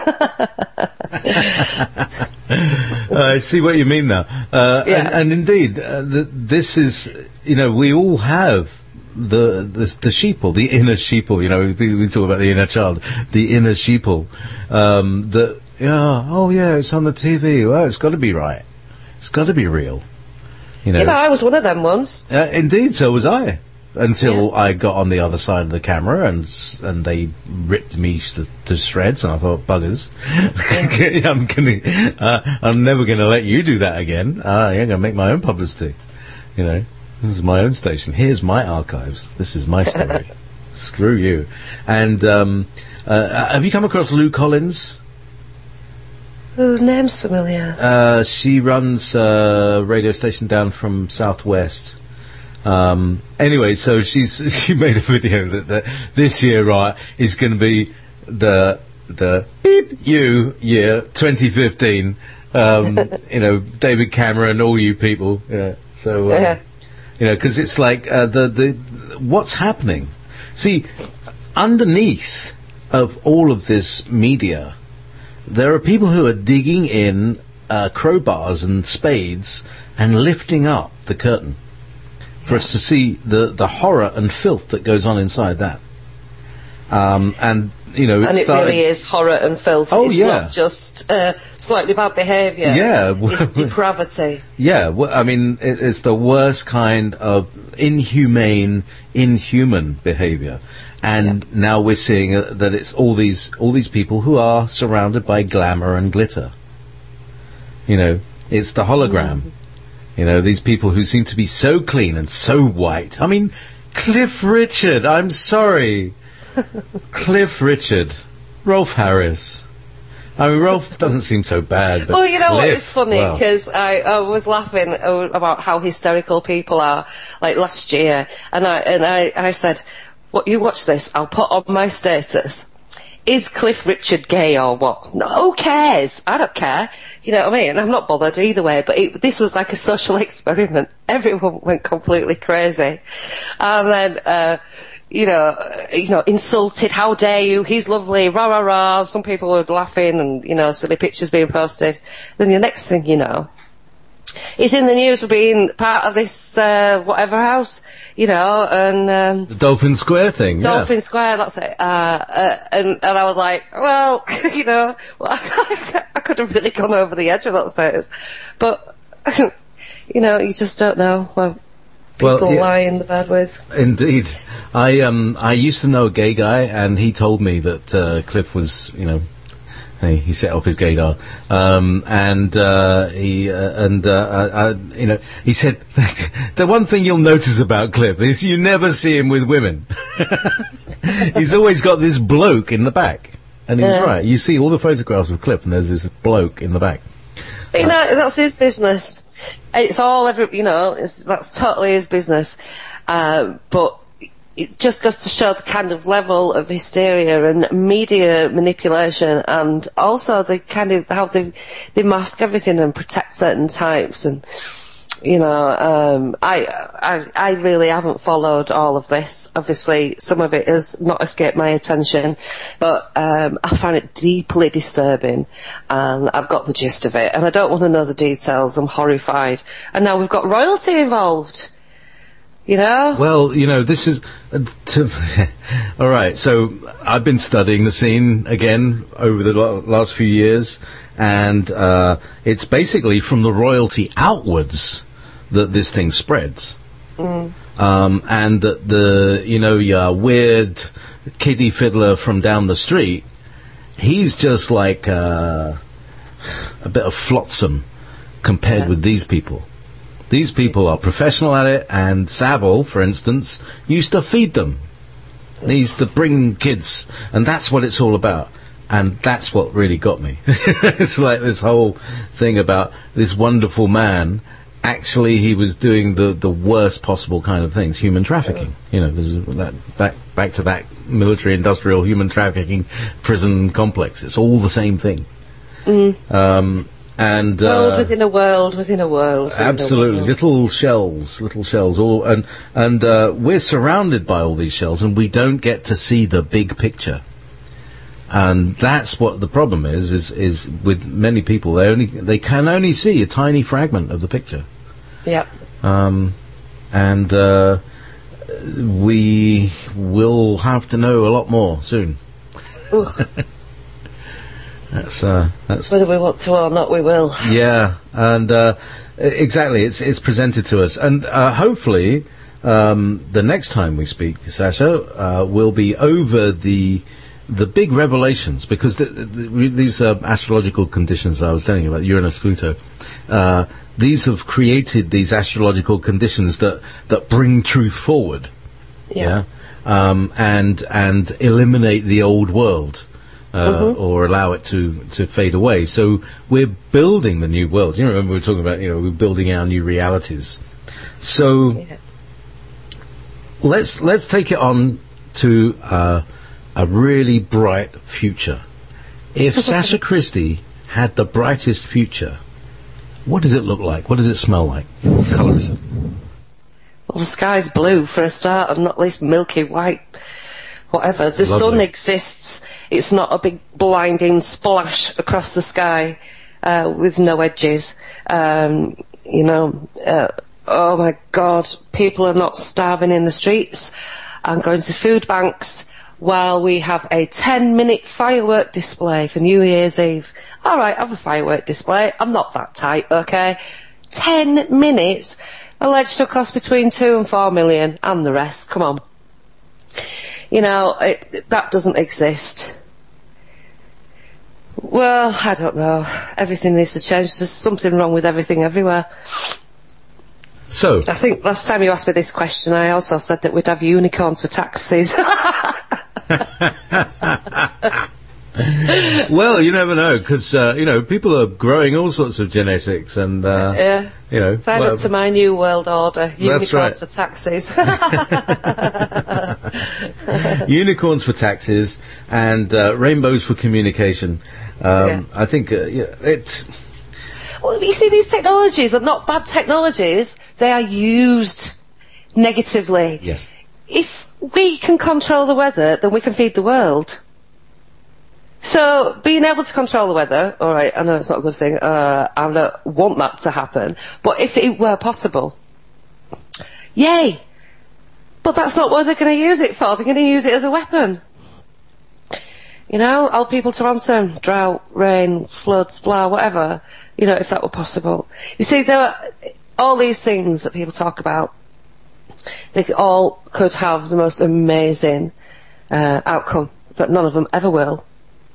I see what you mean now. Uh, Yeah. and, and indeed, uh, the, this is, you know, we all have the the, the sheeple, the inner sheeple. You know, we, we talk about the inner child, the inner sheeple. Um, that yeah, oh yeah, it's on the T V. Well, it's got to be right. It's got to be real. You know. Yeah, but I was one of them once. Uh, indeed, so was I. Until Yeah. I got on the other side of the camera and s- and they ripped me to, to shreds, and I thought, buggers, I'm gonna, uh, I'm never going to let you do that again. Uh, I'm going to make my own publicity. You know, this is my own station. Here's my archives. This is my story. Screw you. And um, uh, have you come across Lou Collins? Oh, name's familiar. Uh, she runs a radio station down from Southwest. Um, anyway, so she's she made a video that, that this year, right, is going to be the the beep you year twenty fifteen. Um, you know, David Cameron, all you people. Yeah. So uh, Yeah. you know, because it's like uh, the the what's happening. See, underneath of all of this media, there are people who are digging in uh, crowbars and spades and lifting up the curtain for us to see the, the horror and filth that goes on inside that. Um, and, you know, it And it started... really is horror and filth. Oh, it's yeah. not just uh, slightly bad behaviour. Yeah. It's depravity. Yeah, well, I mean, it, it's the worst kind of inhumane, inhuman behaviour. And now we're seeing uh, that it's all these all these people who are surrounded by glamour and glitter. You know, it's the hologram. Mm. You know, these people who seem to be so clean and so white. I mean, Cliff Richard, I'm sorry. Cliff Richard. Rolf Harris. I mean, Rolf doesn't seem so bad, but well, you know Cliff, what? It's funny well. because I, I was laughing uh, about how hysterical people are. Like last year, and I and I, I said, "What you watch this? I'll put on my status. Is Cliff Richard gay or what? No, who cares? I don't care. You know what I mean? I'm not bothered either way. But it, this was like a social experiment. Everyone went completely crazy, and then." Uh, You know, you know, insulted. How dare you? He's lovely. Rah rah rah. Some people were laughing, and you know, silly pictures being posted. Then the next thing you know, he's in the news for being part of this uh, whatever house, you know, and um, The Dolphin Square thing. Dolphin yeah. Square. That's it. Uh, uh, and and I was like, well, you know, well, I could have really gone over the edge with that status, but you know, you just don't know. Well, people Well, yeah. lie in the bed with. Indeed. I um I used to know a gay guy, and he told me that uh, Cliff was, you know, hey, he set off his gaydar, um, and uh, he uh, and uh, uh, uh, you know, he said the one thing you'll notice about Cliff is you never see him with women. He's always got this bloke in the back, and he was Yeah. right. You see all the photographs of Cliff, and there's this bloke in the back. But, you know, that's his business. It's all every, you know, it's, that's totally his business. Um, but it just goes to show the kind of level of hysteria and media manipulation, and also the kind of how they they mask everything and protect certain types. And you know, um, I, I I really haven't followed all of this. Obviously, some of it has not escaped my attention, but um, I find it deeply disturbing, and I've got the gist of it, and I don't want to know the details. I'm horrified, and now we've got royalty involved. You know? Well, you know, this is... Uh, to, all right, so I've been studying the scene again over the lo- last few years, and uh, it's basically from the royalty outwards that this thing spreads. Mm. Um, and that the, you know, your weird kiddie fiddler from down the street, he's just like uh, a bit of flotsam compared yeah. with these people. These people are professional at it, and Savile, for instance, used to feed them. He used to bring kids, and that's what it's all about. And that's what really got me. It's like this whole thing about this wonderful man. Actually, he was doing the, the worst possible kind of things, human trafficking. You know, there's that back back to that military-industrial human trafficking prison complex. It's all the same thing. Mm. Um, And uh, world within a world within a world. Within absolutely, a world. little shells, little shells, all and and uh, we're surrounded by all these shells, and we don't get to see the big picture. And that's what the problem is. Is is with many people, they only they can only see a tiny fragment of the picture. Yep. Um, and uh, we will have to know a lot more soon. That's uh, that's whether we want to or not, we will. Yeah, and uh, exactly, it's it's presented to us, and uh, hopefully um, the next time we speak, Sasha, uh, will be over the the big revelations, because the, the, these uh, astrological conditions I was telling you about, Uranus, Pluto, uh, these have created these astrological conditions that that bring truth forward, yeah, yeah? Um, and and eliminate the old world. Uh, mm-hmm. Or allow it to, to fade away. So we're building the new world. You remember we were talking about, you know, we're building our new realities. So yeah. let's let's take it on to uh, a really bright future. If Sasha Christie had the brightest future, what does it look like? What does it smell like? What colour is it? Well, the sky's blue for a start, and not least milky white. Whatever. The Lovely. sun exists. It's not a big blinding splash across the sky uh, with no edges. Um, you know, uh, oh my God, people are not starving in the streets and going to food banks while we have a ten-minute firework display for New Year's Eve. All right, have a firework display. I'm not that tight, okay? Ten minutes, alleged to cost between two and four million, and the rest. Come on. You know, it, that doesn't exist. Well, I don't know. Everything needs to change. There's something wrong with everything everywhere. So, I think last time you asked me this question, I also said that we'd have unicorns for taxis. well, you never know, because, uh, you know, people are growing all sorts of genetics and, uh, yeah. you know. Sign well, up to my new world order. Unicorns right. for taxis. Unicorns for taxis and uh, rainbows for communication. Um, Yeah. I think uh, yeah, it's... Well, you see, these technologies are not bad technologies. They are used negatively. Yes. If we can control the weather, then we can feed the world. So, being able to control the weather, alright, I know it's not a good thing, uh, I don't want that to happen, but if it were possible, yay! But that's not what they're going to use it for, they're going to use it as a weapon. You know, hold people to ransom, drought, rain, floods, blah, whatever, you know, if that were possible. You see, there are all these things that people talk about, they all could have the most amazing uh, outcome, but none of them ever will.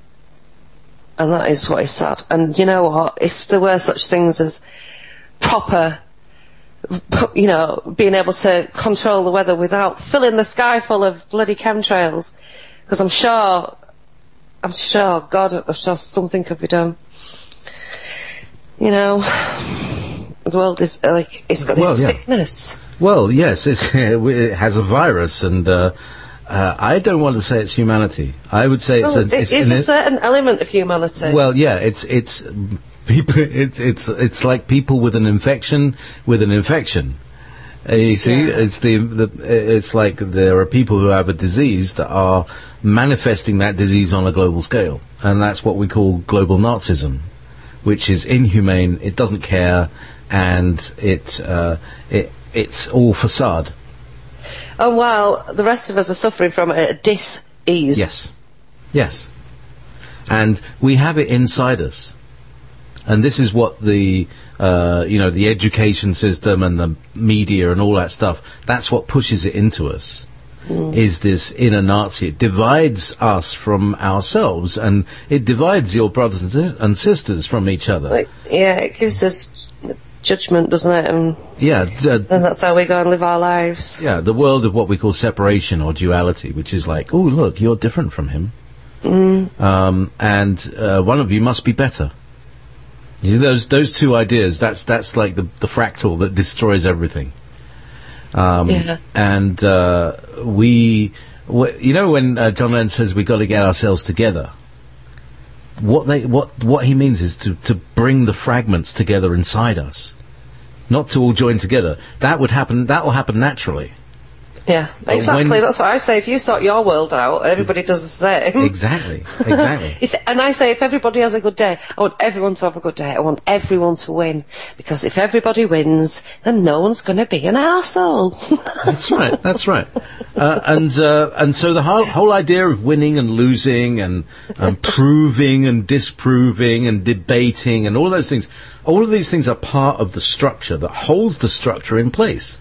And that is what is sad. And you know what? If there were such things as proper, you know, being able to control the weather without filling the sky full of bloody chemtrails, because I'm sure, I'm sure, God, I'm sure something could be done. You know, the world is like, it's got this Well, yeah. sickness. Well, yes, it's, it has a virus, and uh, uh, I don't want to say it's humanity. I would say it's Well, a... it It's is an- a certain element of humanity. Well, yeah, it's it's people. It's it's it's like people with an infection with an infection. Uh, you see, Yeah. it's the, the it's like there are people who have a disease that are manifesting that disease on a global scale, and that's what we call global Nazism, which is inhumane. It doesn't care, and it uh, it it's all facade. And while the rest of us are suffering from a dis-ease. Yes, yes, and we have it inside us, and this is what the uh, you know the education system and the media and all that stuff. That's what pushes it into us. Mm. Is this inner Nazi? It divides us from ourselves, and it divides your brothers and, sis- and sisters from each other. Like, yeah, it gives us judgment, doesn't it? And Yeah, d- uh, and that's how we go and live our lives. yeah. The world of what we call separation or duality, which is like, oh look, you're different from him. Mm. Um, and uh, one of you must be better. You know, those those two ideas. That's that's like the the fractal that destroys everything. Um, Yeah. And uh, we, w- you know, when uh, John Lennon says we got to get ourselves together, what they what what he means is to to bring the fragments together inside us, not to all join together. That would happen. That will happen naturally. Yeah, exactly. when- That's what I say. If you sort your world out, everybody does the same. Exactly. Exactly. If, and I say, if everybody has a good day, I want everyone to have a good day. I want everyone to win. Because if everybody wins, then no one's going to be an arsehole. That's right. That's right. Uh, and uh, and so the whole, whole idea of winning and losing and, and proving and disproving and debating and all those things, all of these things are part of the structure that holds the structure in place.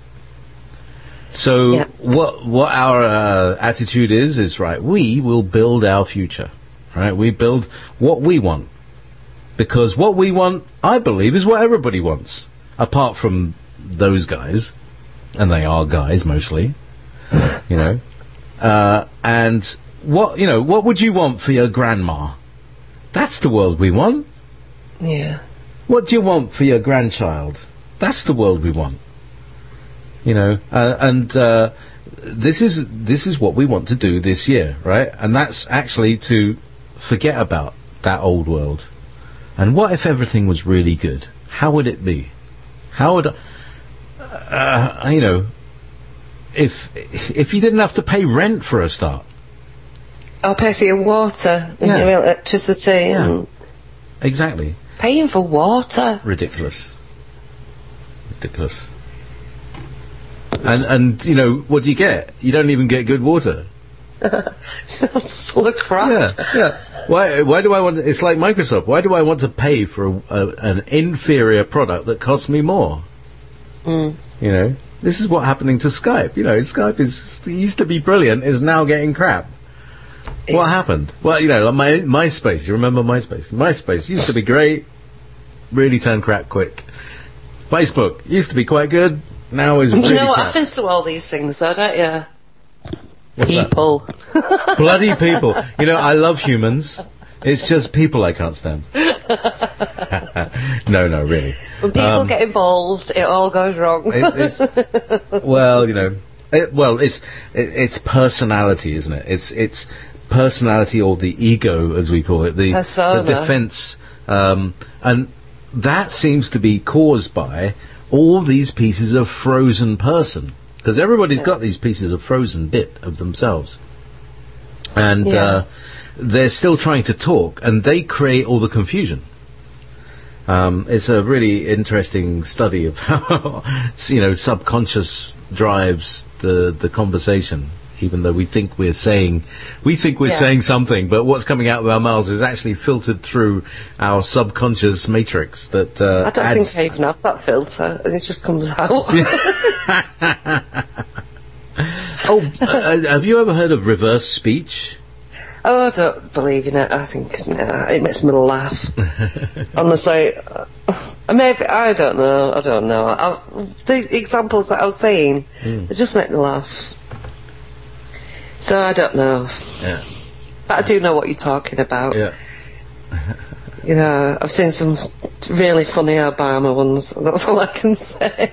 So Yeah. what what our uh, attitude is is right. We will build our future. Right. We build what we want, because what we want, I believe, is what everybody wants, apart from those guys, and they are guys mostly. You know, uh, and what you know, what would you want for your grandma? That's the world we want. Yeah. What do you want for your grandchild? That's the world we want. You know, uh, and uh, this is this is what we want to do this year, right? And that's actually to forget about that old world. And what if everything was really good? How would it be? How would, uh, you know, if if you didn't have to pay rent for a start? I'll pay for your water and Yeah. your electricity. Yeah. And Exactly. paying for water. Ridiculous. Ridiculous. And and you know, what do you get? You don't even get good water. It's full of crap. Yeah, yeah. Why? Why do I want? To, it's like Microsoft. Why do I want to pay for a, a, an inferior product that costs me more? Mm. You know, this is what happening to Skype. You know, Skype is used to be brilliant, is now getting crap. What happened? Well, you know, like my MySpace. You remember MySpace? MySpace used to be great, really turned crap quick. Facebook used to be quite good, Now is really You know what crap. happens to all these things, though, don't you? What's that? People. Bloody people. You know, I love humans. It's just people I can't stand. no, no, really. When people Um, get involved, it all goes wrong. It, it's, well, you know, it, well, it's it, it's personality, isn't it? It's it's personality, or the ego, as we call it, the, Persona. the defense, um, and that seems to be caused by all these pieces of frozen person, because everybody's got these pieces of frozen bit of themselves, and Yeah. uh, they're still trying to talk, and they create all the confusion. Um, it's a really interesting study of how, you know, subconscious drives the the conversation. Even though we think we're saying, we think we're Yeah. saying something, but what's coming out of our mouths is actually filtered through our subconscious matrix. That uh, I don't adds. think I even have that filter, and it just comes out. Oh, uh, have you ever heard of reverse speech? Oh, I don't believe in it. I think nah, it makes me laugh. Honestly, uh, maybe I don't know. I don't know. I, the examples that I was saying, they just make me laugh. So I don't know, Yeah. but I do know what you're talking about. Yeah. You know, I've seen some really funny Obama ones. That's all I can say.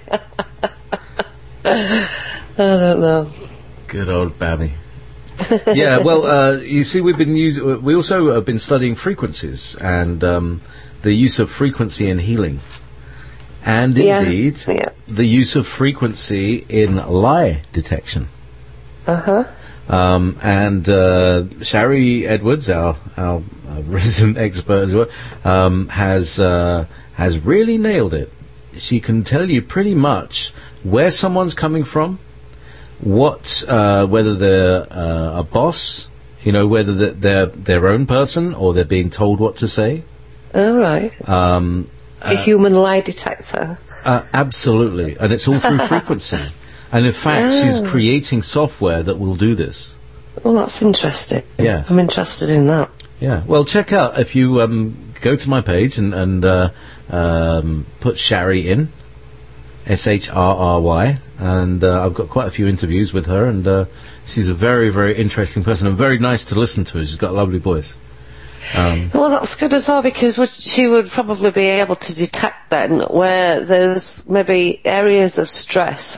I don't know. Good old Bammy. Yeah, well, uh, you see, we've been use- we also have been studying frequencies and um, the use of frequency in healing, and Yeah, indeed yeah. the use of frequency in lie detection. Uh huh. Um, and uh, Shari Edwards, our our uh, resident expert as well, um, has uh, has really nailed it. She can tell you pretty much where someone's coming from, what uh, whether they're uh, a boss, you know, whether they're, they're their own person or they're being told what to say. All right. Um, A human lie detector. uh, absolutely, and it's all through frequency. And in fact, she's Oh. creating software that will do this. Well, that's interesting. Yes. I'm interested in that. Yeah. Well, check out if you um, go to my page and, and uh, um, put Shari in, S H R R Y, and uh, I've got quite a few interviews with her, and uh, she's a very, very interesting person and very nice to listen to. She's got a lovely voice. Um, Well, that's good as well, because what she would probably be able to detect then where there's maybe areas of stress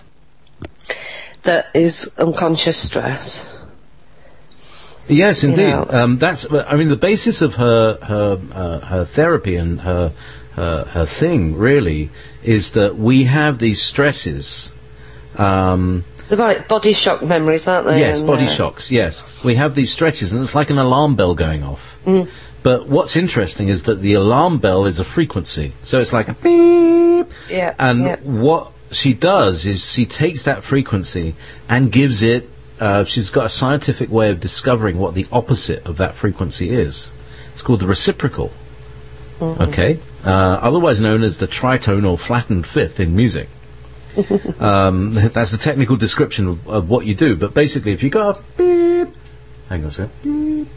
that is unconscious stress. Yes, indeed. know. Um, that's. I mean, the basis of her her uh, her therapy and her, her her thing really is that we have these stresses. Um, They're like body shock memories, aren't they? yes, And, body uh, shocks. Yes, we have these stretches, and it's like an alarm bell going off. Mm. But what's interesting is that the alarm bell is a frequency, so it's like a beep. Yeah. And yeah. what she does is she takes that frequency and gives it. Uh, she's got a scientific way of discovering what the opposite of that frequency is. It's called the reciprocal. Mm-hmm. Okay, uh, otherwise known as the tritone or flattened fifth in music. um, that's the technical description of, of what you do. But basically, if you go up, beep, hang on a second. Beep.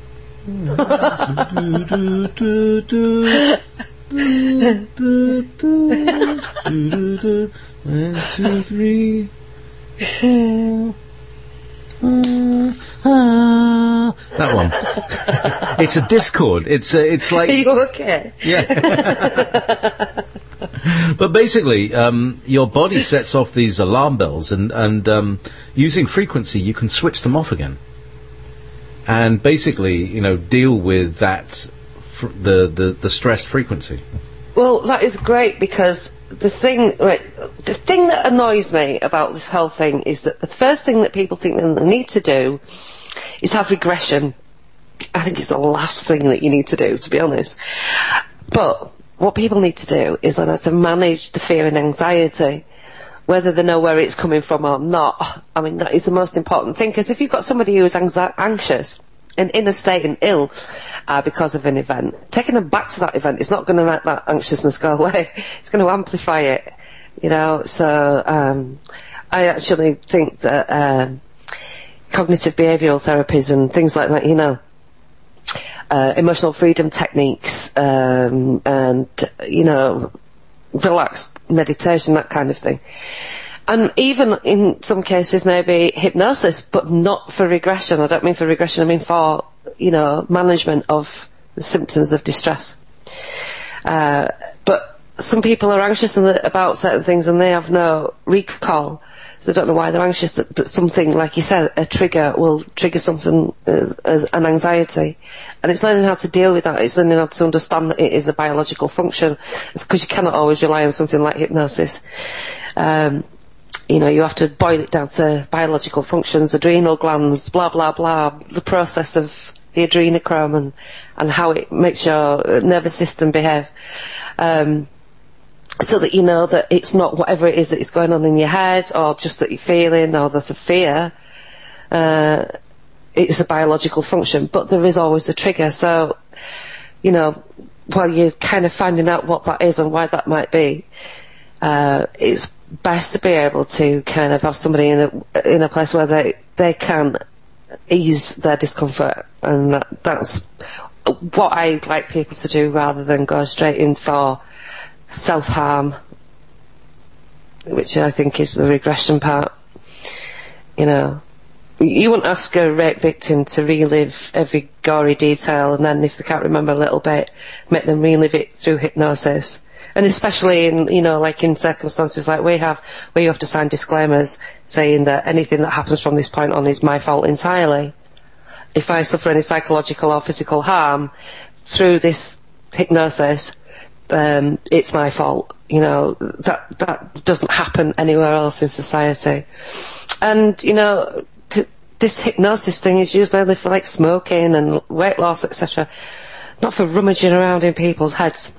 do, do, do, do, do, do, do, do, do. One, two, three, four. Uh, ah, that one. It's a discord. It's uh, it's like Are you okay? yeah. But basically, um, your body sets off these alarm bells, and and um, using frequency, you can switch them off again. And basically, you know, deal with that fr- the, the the stressed frequency. Well, that is great, because the thing, right, the thing that annoys me about this whole thing is that the first thing that people think that they need to do is have regression. I think it's the last thing that you need to do, to be honest. But what people need to do is learn how to manage the fear and anxiety, whether they know where it's coming from or not. I mean, that is the most important thing, because if you've got somebody who is anxi- anxious and in a state and ill uh, because of an event, taking them back to that event is not going to make that anxiousness go away. It's going to amplify it, you know. So um, I actually think that um, cognitive behavioural therapies and things like that, you know, uh, emotional freedom techniques um, and, you know, relaxed meditation, that kind of thing, and even in some cases maybe hypnosis, but not for regression. I don't mean for regression, I mean for, you know, management of the symptoms of distress. Uh, but some people are anxious about certain things and they have no recall. So they don't know why they're anxious, that, that something, like you said, a trigger will trigger something as, as an anxiety. And it's learning how to deal with that. It's learning how to understand that it is a biological function. It's because you cannot always rely on something like hypnosis. Um, you know, you have to boil it down to biological functions, adrenal glands, blah, blah, blah, the process of the adrenochrome and, and how it makes your nervous system behave. Um, so that you know that it's not whatever it is that is going on in your head, or just that you're feeling, or there's a fear. Uh, it's a biological function, but there is always a trigger. So, you know, while you're kind of finding out what that is and why that might be, uh, it's best to be able to kind of have somebody in a in a place where they they can ease their discomfort, and that, that's what I like people to do, rather than go straight in for self-harm, which I think is the regression part. You know, you wouldn't ask a rape victim to relive every gory detail, and then if they can't remember a little bit, make them relive it through hypnosis. And especially in, you know, like in circumstances like we have, where you have to sign disclaimers saying that anything that happens from this point on is my fault entirely. If I suffer any psychological or physical harm through this hypnosis, um, it's my fault. You know, that that doesn't happen anywhere else in society. And, you know, t- this hypnosis thing is used mainly for like smoking and weight loss, et cetera, not for rummaging around in people's heads.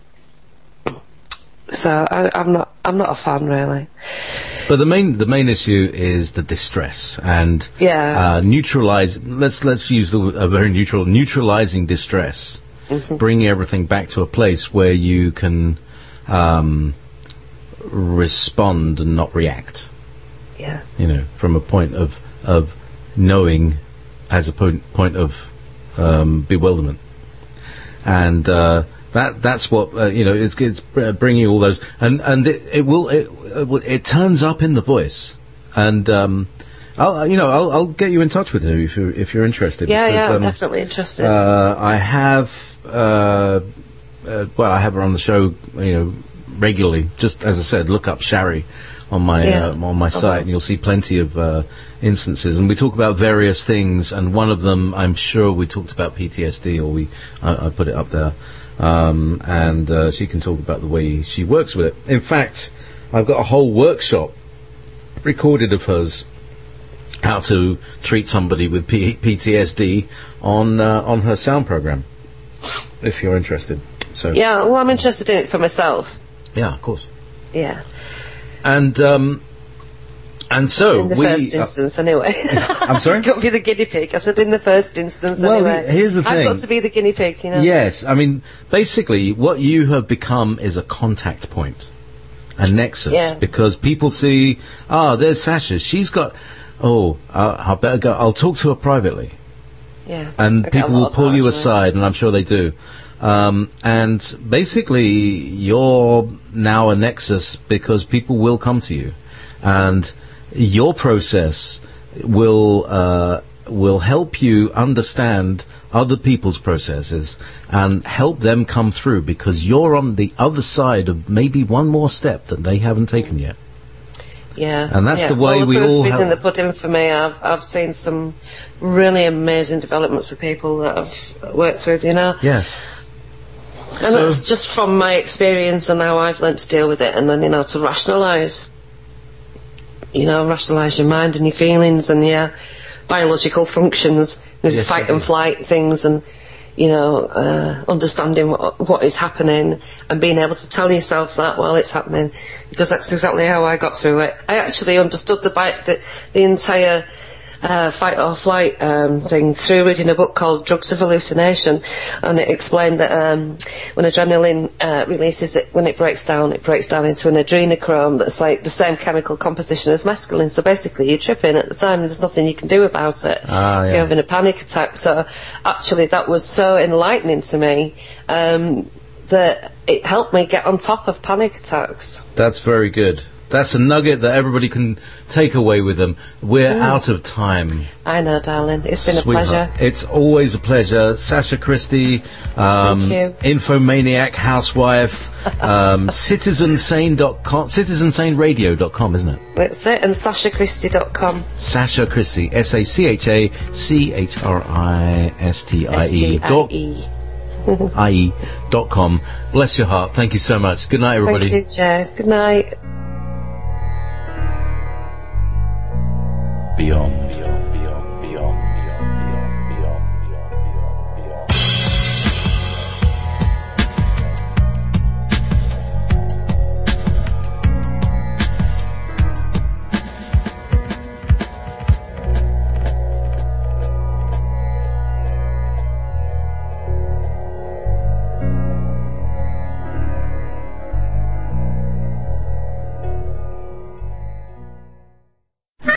So I, I'm not I'm not a fan, really. But the main the main issue is the distress, and yeah. uh, neutralize. Let's let's use the, a very neutral neutralizing distress, mm-hmm. bringing everything back to a place where you can um, respond and not react. Yeah. You know, from a point of of knowing, as a point point of um, bewilderment, and. Uh, That that's what uh, you know. It's, it's bringing all those, and and it, it will it, it turns up in the voice, and um, I'll you know I'll, I'll get you in touch with her if you're if you're interested. Yeah, because, yeah, I'm um, definitely interested. Uh, I have uh, uh, well, I have her on the show, you know, regularly. Just as I said, look up Shari on my yeah. uh, on my site, okay. and you'll see plenty of uh, instances. And we talk about various things, and one of them, I'm sure, we talked about P T S D, or we I, I put it up there. Um, and uh, she can talk about the way she works with it. In fact, I've got a whole workshop recorded of hers, how to treat somebody with P- PTSD on uh, on her sound program, if you're interested. So yeah, well, I'm interested in it for myself. Yeah, of course. Yeah. And um, and so in the we, first instance, uh, anyway. I'm sorry? I've got to be the guinea pig. I said in the first instance, well, anyway. Well, here's the thing. I've got to be the guinea pig, you know. Yes, I mean, basically, what you have become is a contact point, a nexus, yeah. because people see, ah, oh, there's Sasha. She's got, oh, I, I better go. I'll talk to her privately. Yeah. And I people will pull you actually. aside, and I'm sure they do. Um, and basically, you're now a nexus because people will come to you, and your process will uh, will help you understand other people's processes and help them come through, because you're on the other side of maybe one more step that they haven't taken yet. Yeah, and that's yeah. the way well, the we proof all is have. in the pudding for me. I've I've seen some really amazing developments with people that I've worked with, you know. Yes. And so that's just from my experience and how I've learned to deal with it, and then, you know, to rationalise. You know, rationalise your mind and your feelings and your biological functions, your yes, fight and flight things, and, you know, uh, understanding what, what is happening and being able to tell yourself that while it's happening, because that's exactly how I got through it. I actually understood the bi- the, the entire uh, fight or flight um, thing through reading a book called Drugs of Hallucination, and it explained that um, when adrenaline uh, releases, it, when it breaks down, it breaks down into an adrenochrome that's like the same chemical composition as mescaline. So basically, you're tripping at the time, and there's nothing you can do about it. Ah, yeah. You're having a panic attack. So actually, that was so enlightening to me um, that it helped me get on top of panic attacks. That's very good. That's a nugget that everybody can take away with them. We're mm. out of time. I know, darling. It's been Sweetheart. a pleasure. It's always a pleasure. Sasha Christie, um, Thank you. Infomaniac Housewife, um, citizen sane dot com, citizen sane radio dot com, isn't it? That's it, and Sasha Christie dot com. Sasha Christie, S A C H A C H R I S T I E dot I E dot com. Bless your heart. Thank you so much. Good night, everybody. Thank you, Jed. Good night. Beyond.